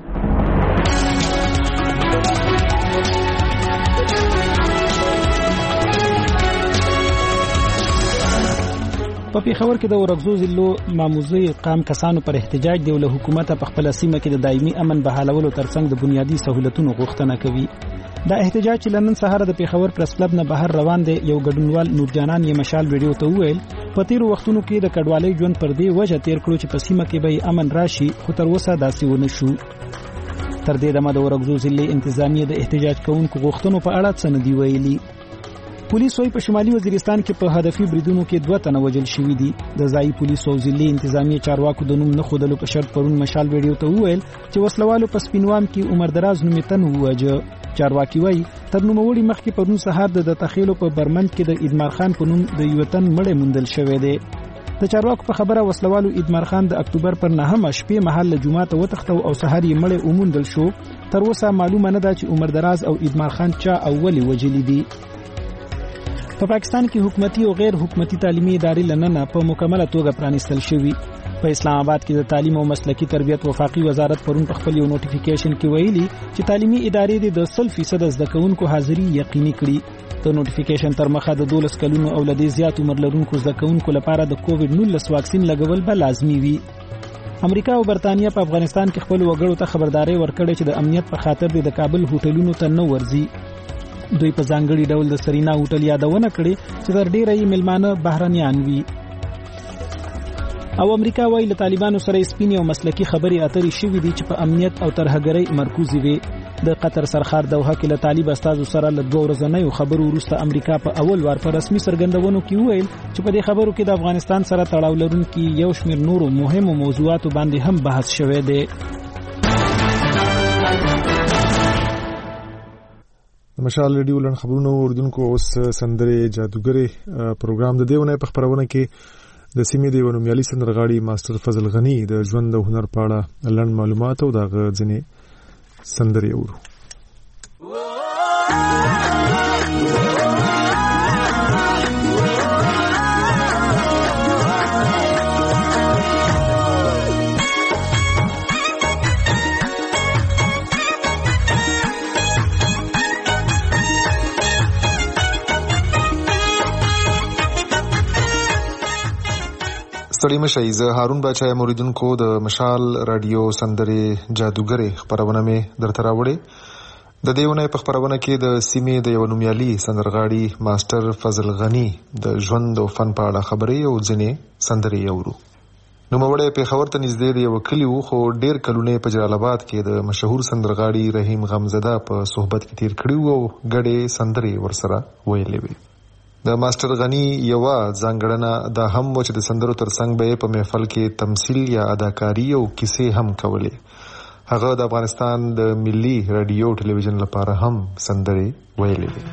په پیښور کې د ورغزو ضلع ماموزي قام کسانو پر احتجاج دی له حکومت په خپل سیمه کې د دایمي امن بحالولو ترڅنګ د بنیادی سہولتونو غوښتنه کوي. دا احتجاج چې لنن سهار د پیښور پریس کلب نه بهر روان دی یو ګډونوال نورجانان یې مشال ویډیو ته وویل په تیر وختونو کې د کډوالۍ ژوند پر دې وجه تیر کړو چې په سیمه کې به امن راشي خو تر اوسه داسې ونه شو. تر دې دمه د ورغزو ضلع انتظامیه د احتجاج کوونکو غوښتنو په اړه څه نه دی ویلي. پولیس وايي په شمالي وزیرستان کې په هدفي بریدونو کې 2 تنه وژل شوي دي. د ځایي پولیسو او ضلعي انتظامیه چارواکو د نوم نه ښودلو په شرط پرون مشال ویډیو ته وویل چې وسلوالو په سپینوام کې عمر دراز نومې تن وواژه. چارواکي وايي تر نوموړي مخکې پرون سهار د تخیلو په برمند کې د ادمار خان په نوم د یو تن مړی موندل شوی دی. د چارواکو په خبره وسلوالو ادمار خان د اکتوبر پر 9 شپې مهال له جمعه ته وتښتو او سهار یې مړی وموندل شو. تر اوسه معلومه نه ده چې عمر دراز او ادمار خان چا اولی وجلی دي. په پاکستان کې حکومتي او غیر حکومتي تعلیمي ادارې لننه په مکمله توګه پرانیستل شوي. په اسلام آباد کې د تعلیم او مسلکی تربیت وفاقي وزارت پرون په خپل یو نوټیفیکیشن کې ویلي چې تعلیمي ادارې د 100% زده کوونکو حاضري یقیني کړي. د نوټیفیکیشن تر مخه د 12 کلونو او لدې زیات عمر لرونکو زده کوونکو لپاره د کووډ-19 واکسین لګول به لازمي وي. امریکا او برتانیا په افغانستان کې خپل وګړو ته خبرداري ورکړې چې د امنیت په خاطر د کابل هوټلونو ته نه ورځي. دوی په ځانګړي ډول د سرینا هوټل یادونه کړې چې تر ډیره یې ملمانه بهرنیان وي. او امریکا وايي له طالبانو سره سپینې او مسلکی خبرې اترې شوې دي چې په امنیت او ترهګرۍ مرکوزي وي. د قطر سرخار دوحه کې له طالب استادو سره له 2 ورځنیو خبرو وروسته امریکا په اول وار په رسمي څرګندونو کې وویل چې په دې خبرو کې د افغانستان سره تړاو لرونکي یو شمېر نورو مهمو موضوعاتو باندې هم بحث شوی دی. مشال ریډیو لن خبرونو اوردونکو اوس سندره جادوګری پروګرام د دیونه په خبرونه کې د سیمې د ونومیالي سندرغاړي ماستر فضل غنی د ژوند او هنر په اړه لن معلومات او د ځینې سندرې اورو. ستړي مشئ زه هارون باچا موریدونکو د مشال رادیو سندره جادوګری خبرونه مې درته راوړې. د دیونه په خبرونه کې د سیمې د یو نومیالي سندرغاړي ماستر فضل غنی د ژوند او فن په اړه خبرې او ځینې سندرې اورو. نوموړی پیښور ته نږدې یو کلی و خو ډیر کلونه په جلال آباد کې د مشهور سندرغاړي رحیم غمزده په صحبت کې تیر کړی او غړې سندرې ورسره ویلې وي. د ماستر غنی یو ځانګړنه دا هم و چې د سندرو ترڅنګ به په محفل کې تمثيل یا اداکاری او کیسې هم کولې. هغه د افغانستان د ملي رادیو ټلویزیون لپاره هم سندرې ویلې وي.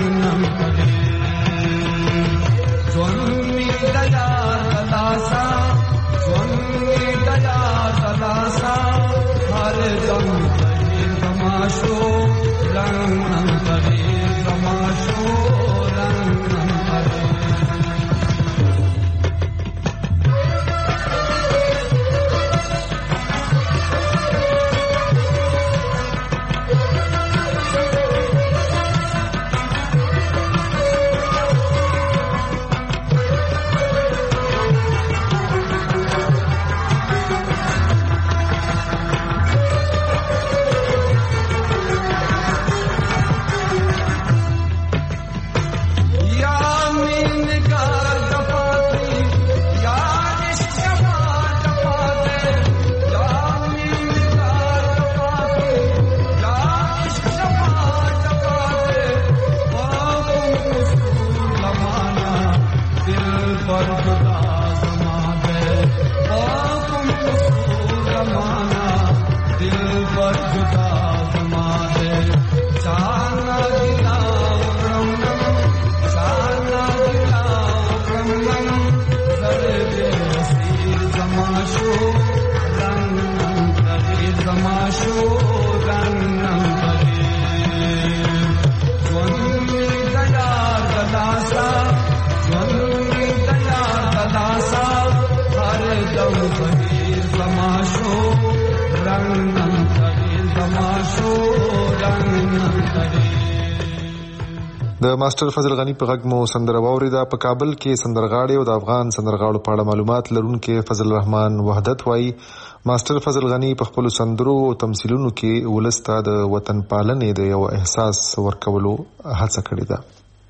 د ماستر فضل غنی په غږ مو سندره واوریده. په کابل کې سندرغاړي او د افغان سندرغاړو په اړه معلومات لرونکي فضل الرحمن وحدت وایي ماستر فضل غنی په خپل سندرو او تمثيلونو کې ولسته د وطن پالنې د یو احساس ورکولو هڅه کړې ده.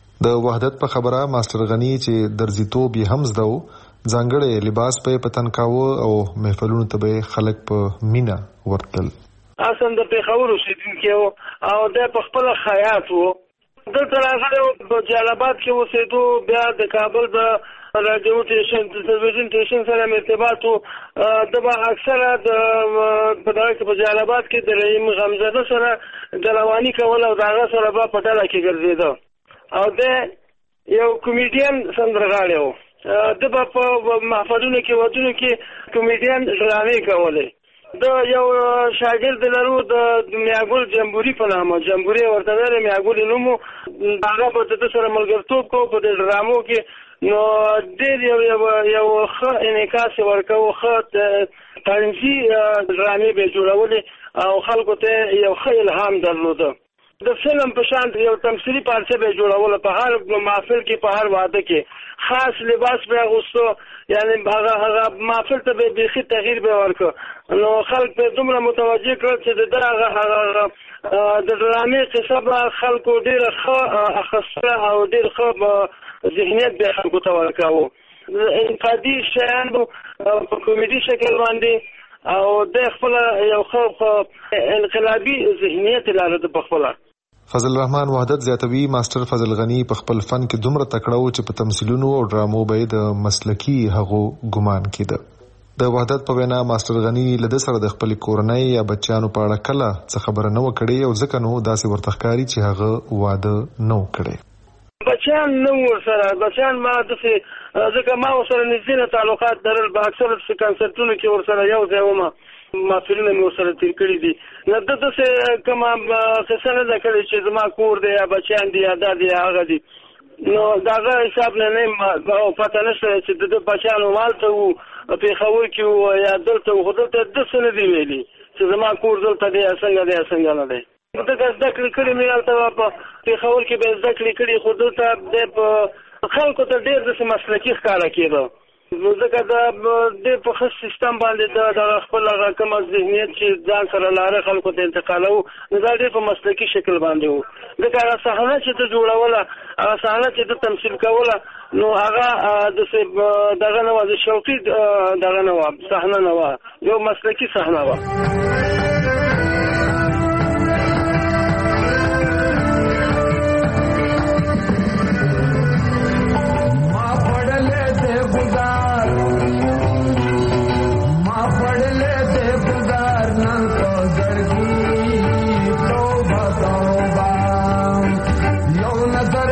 د وحدت په خبره ماستر غنی چې درزیتوب یې هم زده ځانګړی لباس په پتن کاوه او محفلونو ته خلک په مینا ورتل. اصل د پیښور اوسیدونکو او د خپل خیاط وو دلته راغلی په جلالاباد کې اوسېدو. بیا د کابل د راډیو ټیشن تلویزیون ټیشن سره ارتباط وو. د به اکثره په دغه کې په جلالاباد کې د رحیم غمزاده سره ګلواني کول او د هغه سره به په ډله کې ګرځېده او د یو کمیډین سندرغاړی وو. د به په محفلونو کې ودونو کې کمیډین ډرامې کولې. د یو شاګرد لرو د میاګل جمبوري په نامه جمبوري ورته ویل میاګل نومو هغه په د سره ملګرتوب کو په د ډرامو کې نو ډېر یو ښه انعکاس ورکو ښه طنزي ډرامې به جوړولې او خلکو ته یو ښه الهام درلوده. د فلم په شان یو تمثيلي پارچه به جوړول په هر محفل کې په هر واده کې خاص لباس به اغوستو یعنی هغه محفل ته به بيخي تغییر به ورکړ نو خلک به دومره متوجه کړل چې دغه د ډرامې قصه به خلکو ډېر ښه اخیسته او ډېر ښه ذهنیت به خلکو ته ورکاوه. انقادي شیان په کمیډي شکل باندې او د خپل یو ښه انقلابي ذهنیت لري په خپل. فضل الرحمن وحدت زیاتوي ماستر فضل غنی په خپل فن کې دومره تکړه چې په تمثيلونو او ډرامو به د مسلکی هغه ګمان کېده. د وحدت په وینا ماستر غنی له سره د خپل کورنۍ یا بچیانو په اړه کله څه خبره نه وکړي او ځکه نو داسې ورته ښکاري چې هغه واده نه وکړي. بچیان نو ورسره بچیان ما دسه ځکه ما ورسره نږدې تعلقات درل په اکثر کنسرتونو کې ورسره یو ځای ومه محفلونه مې ورسره تیر کړي دي. نو داسې کومه قصه نه ده کړې چې زما کور دی یا بچیان دي یا دا دي هغه دي نو دغه حساب نه پته نشته چې د بچیانو مالته وو پېښور کې وو یا دلته وو. خو دلته داسې نه دي ویلي چې زما کور دلته دی یا څنګه نه دی. دغه زده کړې کړې مې هلته په پېښور کې به زده کړې کړي خو دلته په خلکو ته ډېر داسې مسلکي ښکاره کېده. ځکه د په ښه سیستم باندې د خپل هغه کوم ذهنیت چې ځان سره لاره خلکو ته انتقالو نو دا ډېر په مسلکي شکل باندې وو. ځکه هغه صحنه چې ته جوړوله هغه صحنه چې ته تمثیل کوله نو هغه دغه نه وه د شوقي دغه نه وه صحنه نه وه یو مسلکي صحنه وه. नजर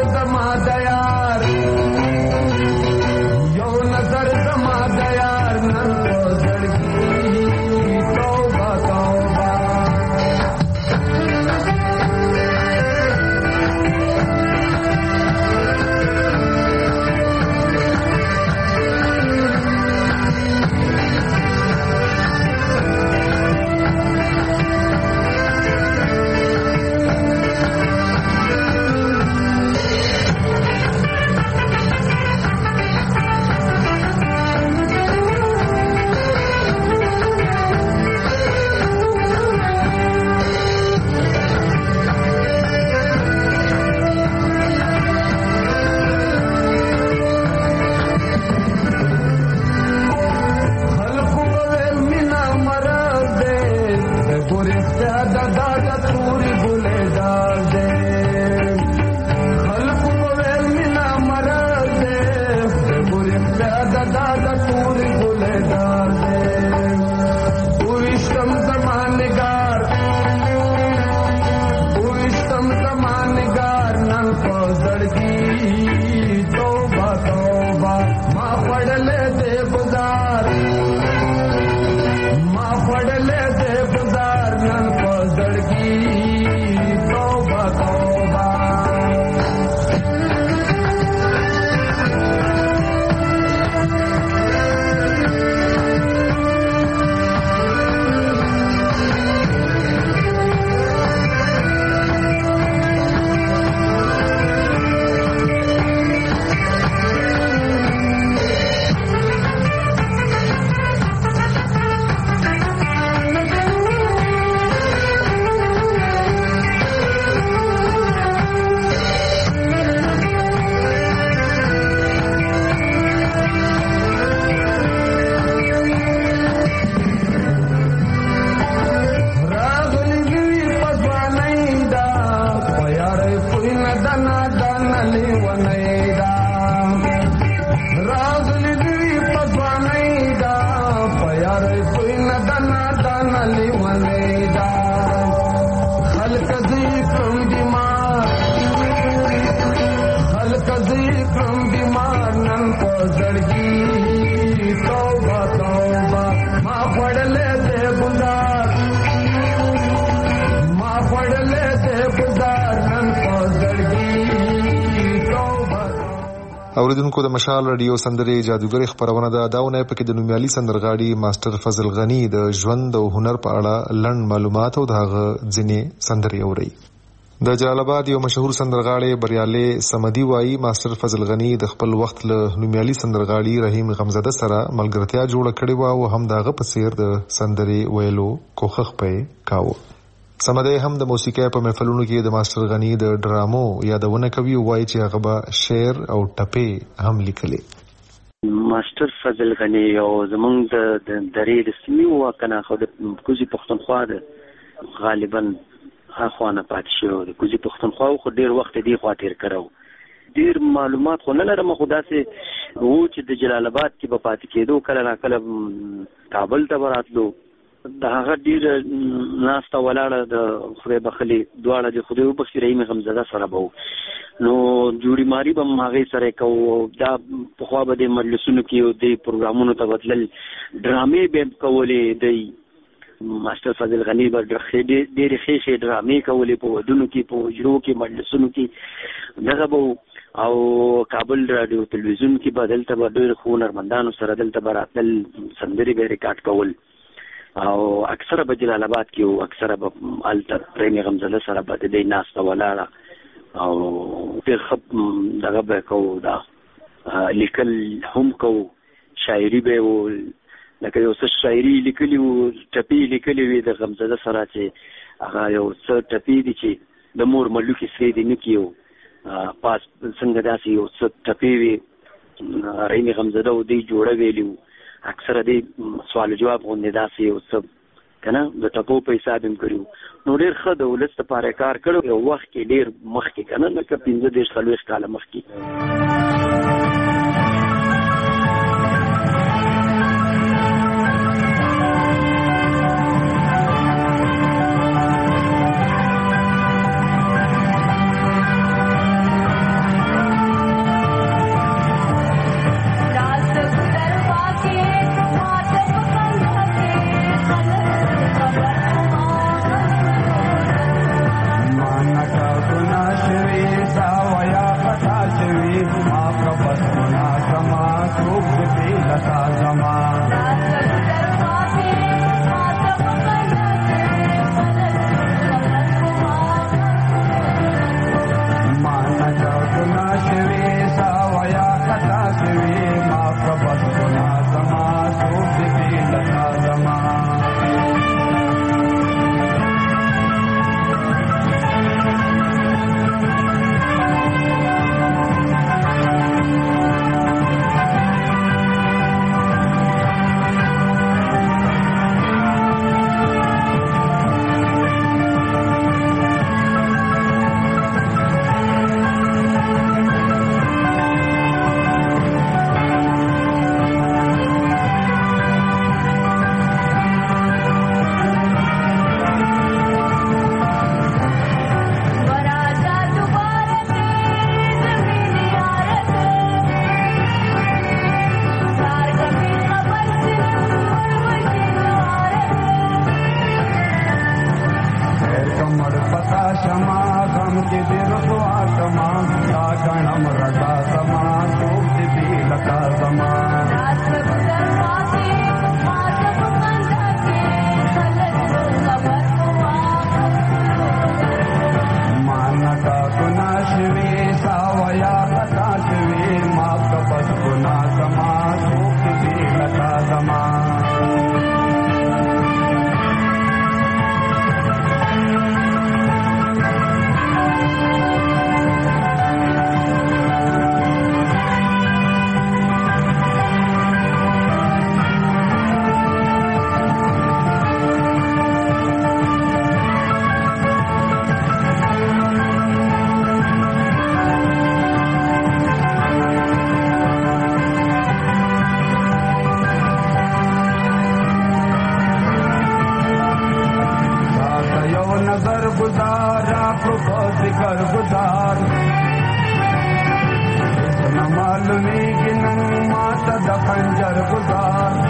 دنا دنا لیونیدا راغلی دوی پځوانیدا پیار کوئی دنا دنا لیونیدا خلق ذکرم بیمار نن کو زړګي توبه توبه ما پړلې دې ګلار اوریدونکو د مشال رادیو سندرې جادوګر خبرونه ده داونه پکې د نومیالي سندرغاړي ماستر فضل غنی د ژوند او هنر په اړه لړن معلومات او دغه ځینې سندرې اوري. د جلال آباد یو مشهور سندرغاړي بریالي سمدي وایي ماستر فضل غنی د خپل وخت له نومیالي سندرغاړي رحیم غمزاده سره ملګرتیا جوړه کړې و او هم دغه په څیر د سندرې ویلو کوښښ پې کاوه. سمدي هم د موسیقۍ په محفلونو کې د ماستر غنی د ډرامو یادونه کوي او وایي چې هغه به شعر او ټپې هم لیکلي. ماستر فضل غنی او زمونږ د درې د سیمې واکنه خو د کوزي پښتونخوا د غالبا اخوانه پاتې شو د کوزي پښتونخوا خو ډیر وخت دی خوا تیر کړو. ډیر معلومات خو نه لرم خو داسې وو چې د جلال آباد کې به پاتې کېدو کله نه کله کابل ته براتلو د هغه ډیر ناسته ولاړه د خدای بخلي دواړه د خدای وبخښي رحیم غمزاده سره به نو جوړی ماری به هغه سره کو دا په خوا به د مجلسونو کې او د پروګرامونو ته بدلل ډرامې به کولې د ماستر فضل غنی به ډېرې ښې ډرامې کولې په ودونو کې په حجرو کې مجلسونو کې دغه به او کابل رادیو تلویزیون کې به دلته به ډېر ښه هنرمندانو سره دلته به راتلل سندرې به ریکارډ کول او اکثره به جلال آباد کې او اکثره به هلته رحیم غمزاده سره به د دې ناسته ولاړه او ډېر ښه دغه به کوو دا لیکل هم کوو شاعري به و لکه یو څه شاعري لیکلي وو ټپې لیکلې وې د غمزاده سره چې هغه یو څه ټپې دي چې د مور ملوکې سرې دې نه کیو پاس څنګه داسې یو څه ټپې وې رحیم غمزاده او دې جوړه ویلي وو اکثره دې سوال جواب غوندې داسې یو څه که نه د ټپو په حساب هم کړي نو ډېر ښه د ولس دپاره کار کړی یو وخت کې ډېر مخکې که نه لکه 15-40 کاله مخکې. खंजर गुजार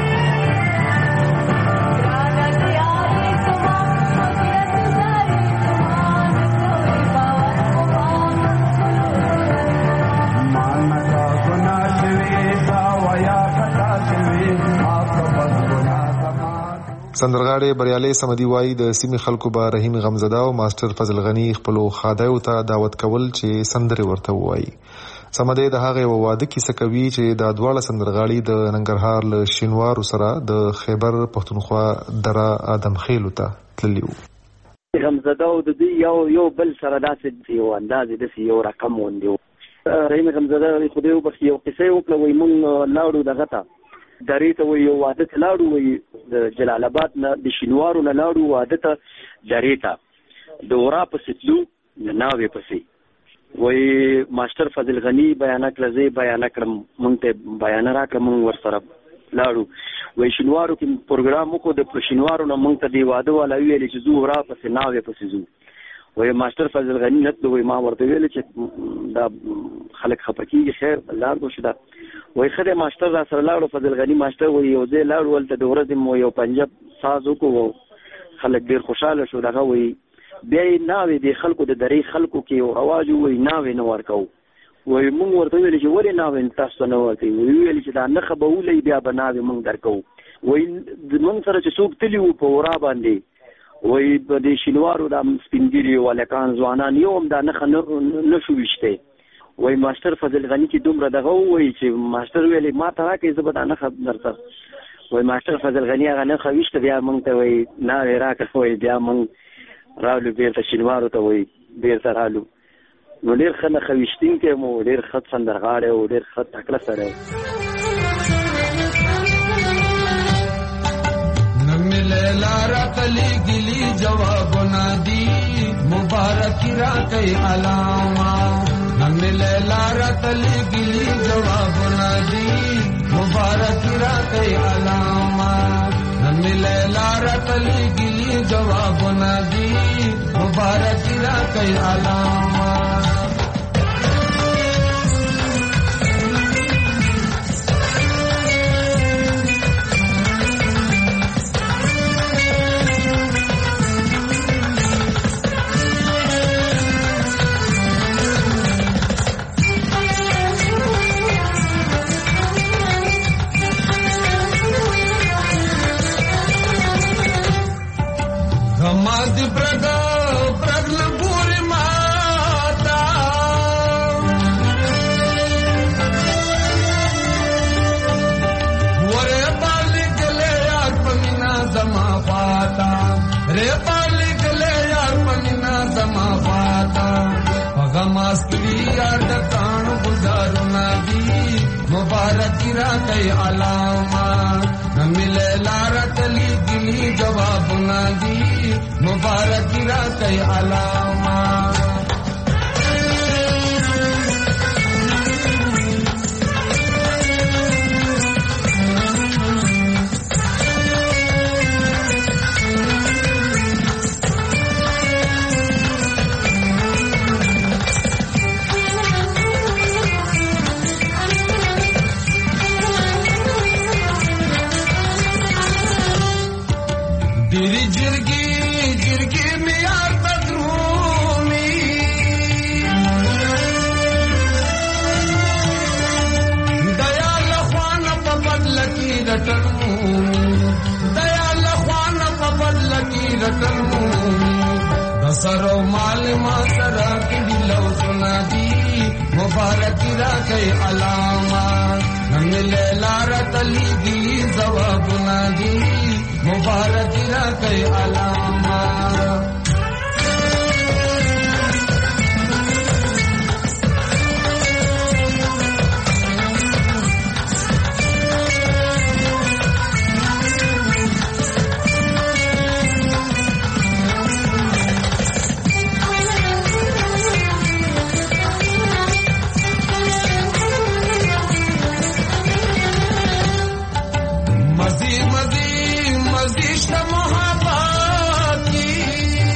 سندرغاړي بریالي سمدي وای د سیمې خلکو به رحیم غمزده او ماستر فضل غنی خپل خادایو ته دعوت کول چې سندري ورته وای. سمدي د هغه واده کیسه کوي چې د دواړه سندرغاړي د ننګرهار له شینوارو سره د خیبر پښتونخوا دره ادم خیلو ته تللیو. غمزده او د دې یو بل سره داسې یو انداز د یو رقم وندیو. رحیم غمزده خو دې په یو قصه وکړه وای مونږ لاړو دغه ته درې ته وی یو واده ته لاړو وی د جلال آباد نه د شینوارو نه لاړو واده ته درې ته د ورا پسې تلو د ناوې پسې وی ماستر فضل غنی بیان کړه زه بیان کړم مونږ ته بیان راکړه مونږ ورسره لاړو وی شینوارو کې پروګرام وکړو د شینوارو نه مونږ ته دی واده والا ویل چې زو ورا پسې ناوې پسې زو وی ماستر فضل غنی نتلو وی ما ورته ویل چې دا خلک خپکیږي خیر الله دې شدا وای خدای ماستر را سره لاړو فضل غنی ماستر وای یو ځای لاړو ولته د ورځې مو یو پنجاب ساز وکړو خلک ډیر خوشاله شو دغه وای بیا ناوې د خلکو د درې خلکو کې یو اواز وای ناوې نه ورکاو وای مونږ ورته ویل چې ولې ناوې تاسو نه ورته ویل چې دا نه خبرولې بیا بناوې مونږ درکو وای مونږ سره چې څوک تلیو په ورا باندې وای په دې شینوارو د سپینګری ولکان ځوانان یو هم دا نه شو وشته وای ماستر فضل غنی چې دومره دغه وای چې ماستر ویلې ما ته راکې زه به دا نه خبر درته وای ماستر فضل غنی هغه نه خويشته بیا مونږ ته وای نه راکې وای بیا مونږ راولو بیرته شینوارو ته وای بیرته رالو نو ډېر ښه نه خويشتین کې مو ډېر ښه سندرغاړی او ډېر ښه تکړه سړی لارا کلی گلی جواب ندی مبارک را کئی علامہ ہمیں لارا کلی گلی جواب ندی مبارک را کئی علامہ ہمیں لارا کلی گلی جواب ندی مبارک را کئی علامہ مبارکی را کئی علامہ ملے لارا کلی گلی جواب نہ دی مبارکی را کئی علامہ سرو مال ما سرا کی لو سنا دی مبارکی را کئی علامہ ملے لارا تلی دی جواب نہ دی مبارکی را کئی علامہ مزید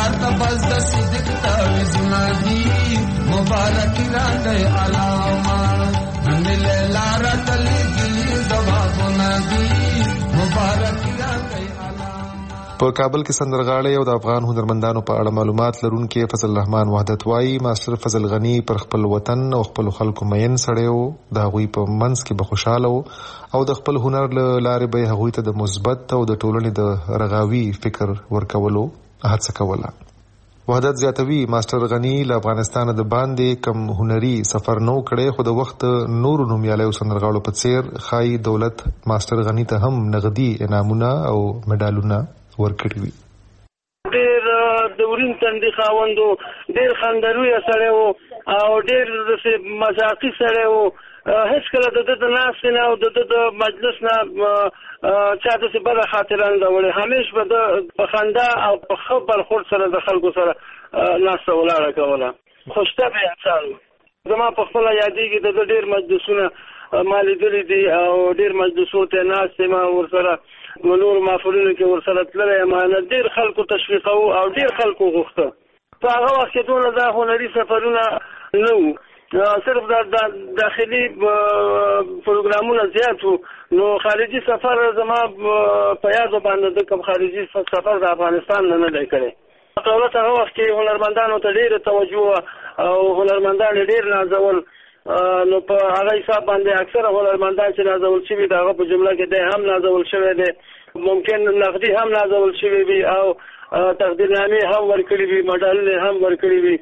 تا بس د صدق تعویذونه دي مبارک راکړي علامه نن له لار تلګي ځوابونه دي مبارک راکړي په کابل کې سندرغاړي او د افغان هنرمندانو په اړه معلومات لرونکي فضل الرحمن وحدت وایي ماستر فضل غنی پر خپل وطن او خپل خلکو مین سړیو د هغوی په منځ کې به خوشاله او د خپل هنر لارې به هغوی ته د مثبت او د ټولنې د رغاوي فکر ورکولو هڅه کوله. وحدت زیاتوي ماستر غنی له افغانستان د باندې کم هنري سفر نو کړي خو د وخت نور نومیالیو سندرغاړو په څیر خای دولت ماستر غنی ته هم نغدي انعامونه او مډالونه ورکړي وي. ډېر د ورین تندي خاوندو ډېر خندروي سره او ډېر مزاقي سره هیڅ کله د ناس نه او د مجلس نه چاته څه بل خاطران دا وړي همیش به د خندا او په خبر خور سره د خلکو سره ناس ولاړه کوله خوشطبع انسان. زما په خپل یادېږي د ډېر مجلسونه مالیدلي دي او ډېر مجلسو ته ناس ما ورسره نور مافورینو کې ورسره تللی امانت ډېر خلکو تشویقو او ډېر خلکو غوښته. په هغه وخت کې دونه دا هنري سفرونه نه وو صرف د داخلي پروګرامونه زیات وو نو خارجي سفر زما په یادو باندې د کوم خارجي سفر د افغانستان نه دی کړی. دولت هغه وخت کې هنرمندانو ته ډېره توجه او هنرمندان ډېر نازول نو په هغه حساب باندې اکثره هنرمندان چې نازول شوي د هغه په جمله کې دی هم نازول شوی دی ممکن نقدي هم نازول شوی وي او تقدیرنامې هم ورکړي وي مډالونه هم ورکړي وي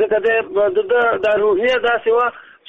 ځکه د روحیه داسې وه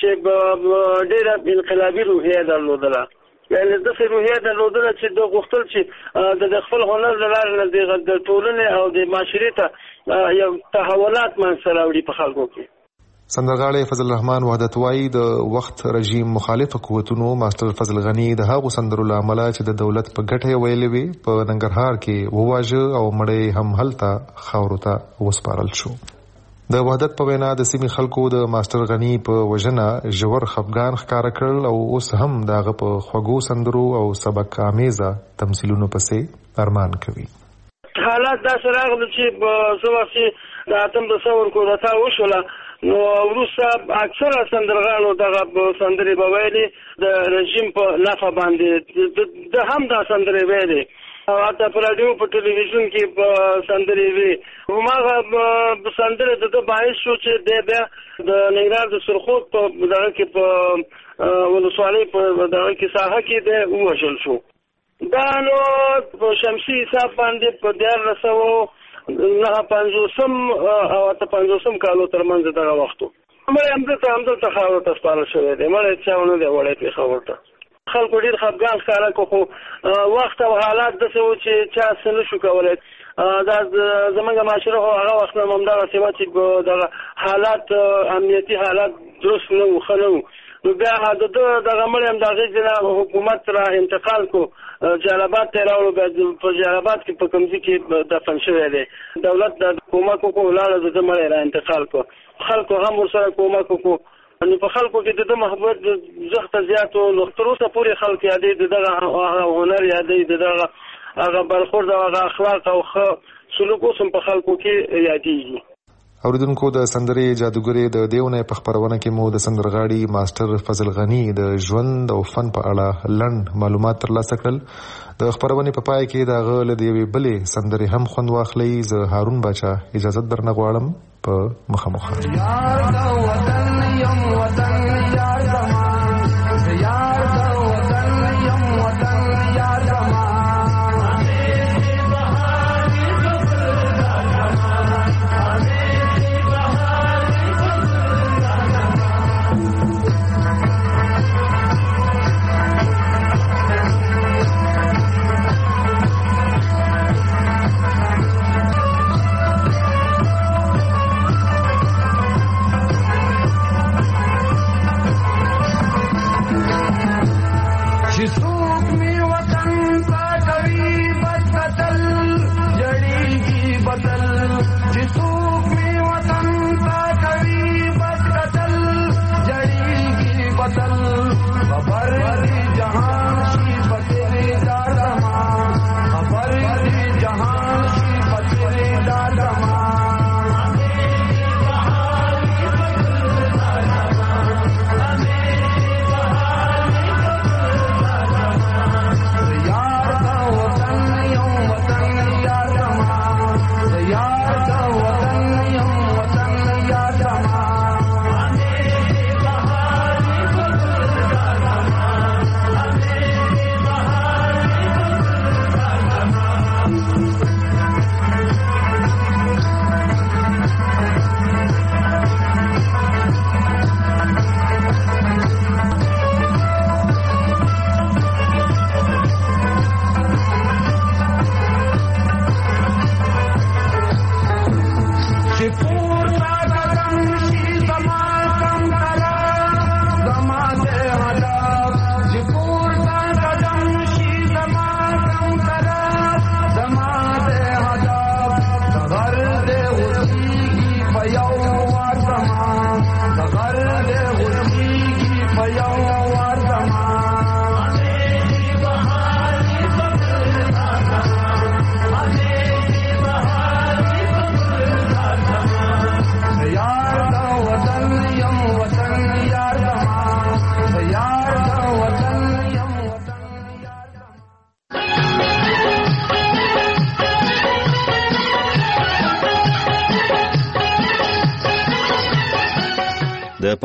چې ډېره انقلابي روحیه درلودله یعنې داسې روحیه درلودله چې د غوښتل چې د خپل هنر له لارې نه د ټولنې او د معاشرې ته یو تحولات منځته راوړي په خلکو کې. سندرغاړي فضل الرحمن وحدت وایي د وخت رژیم مخالف قوتونو ماستر فضل غنی د هغو سندرو له امله چې د دولت په ګټه ویلې وي په ننګرهار کې وواژه او مړی هم هلته خاورو ته وسپارل شو. د وحدت په وینا د سیمې خلکو د ماستر غنی په وژنه ژور خفګان ښکاره کړل او اوس هم د هغه په خوږو سندرو او سبق آمیزه تمثیلونو پسې ارمان کوي. حالات داسې راغلل چې څه وخت چې د اتم د ثور کودتا وشوله نو وروسته اکثره سندرغاړو دغه سندرې به ویلې د رژیم په نفع باندې د هم دا سندرې ویلې او حتی په راډیو په ټلویزیون کې په سندرې وي هماغه سندرې د ده باعث شو چې دی بیا د ننګرهار د سرخود په دغه کې په ولسوالۍ په دغه کې ساحه کې دی ووژل شو. دا نو په شمسي حساب باندې په 1950 او 58 کالو ترمنځ دغه وختو مړی همدلته خاورو ته سپارل شوی دی مړی چا ونه دی وړی پېښور ته. خلکو ډېر خفګان ښکاره کړو خو وخت او حالات داسې وو چې چا څه نه شو کولی. دا زموږ معاشره خو هغه وخت نه همدغسې وه چې دغه حالات امنیتي حالات درست نه وو ښه نه وو نو بیا د ده دغه مړی هم د هغې ځینه حکومت را انتقال کړو جلالاباد ته یې راوړو بیا په جلالاباد کې په کمزي کې دفن شوی دی دولت د کومک وکړو ولاړه د ده مړی را انتقال کړو خلکو هم ورسره کومک وکړو نو په خلکو کې د ده محبت زښته زیات و نو تر اوسه پورې خلک یادوي د دغه هنر یادوي د دغه هغه برخورد او هغه اخلاق او ښه سلوک اوس هم په خلکو کې یادېږي. اوریدونکو د سندرې جادوګرې د دیونه په خبرونه کې مو د سندرغاړي ماستر فضل غنی د ژوند او فن په اړه لنډ معلومات ترلاسه کړل. د خبرونه په پای کې د غل د یوې بلې سندرې هم خوند واخلي. زه هارون باچا اجازه درنه غواړم په مخامخ.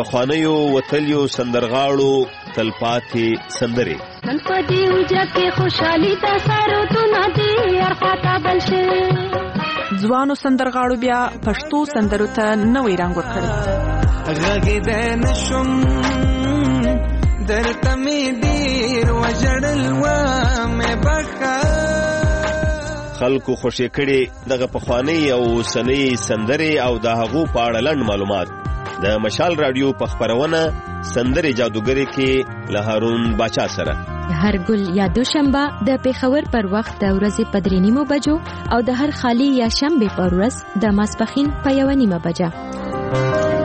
پخوانیو وتلیو سندرغاړو تلپاتې سندرې نن په دې وجه کې خوشحالي د سرودونه دي ارخواته بل شي ځوانو سندرغاړو بیا پښتو سندرو ته نوې رنګ ورکړی غږې د نشم درته مې ډېر وژړل ومې بخښه خلکو خوشې کړي دغه پخوانۍ او اوسنۍ سندرې او د هغو په اړه لنډ معلومات د مشال رادیو په خپرونه سندرې جادوګرې کې له هارون باچا سره هر ګل یا دوشنبه د پیښور پر وخت د ورځې په 3:30 بجو او د هر خالی یا شنبه پر ورځ د ماسپخین په 1:30 بجه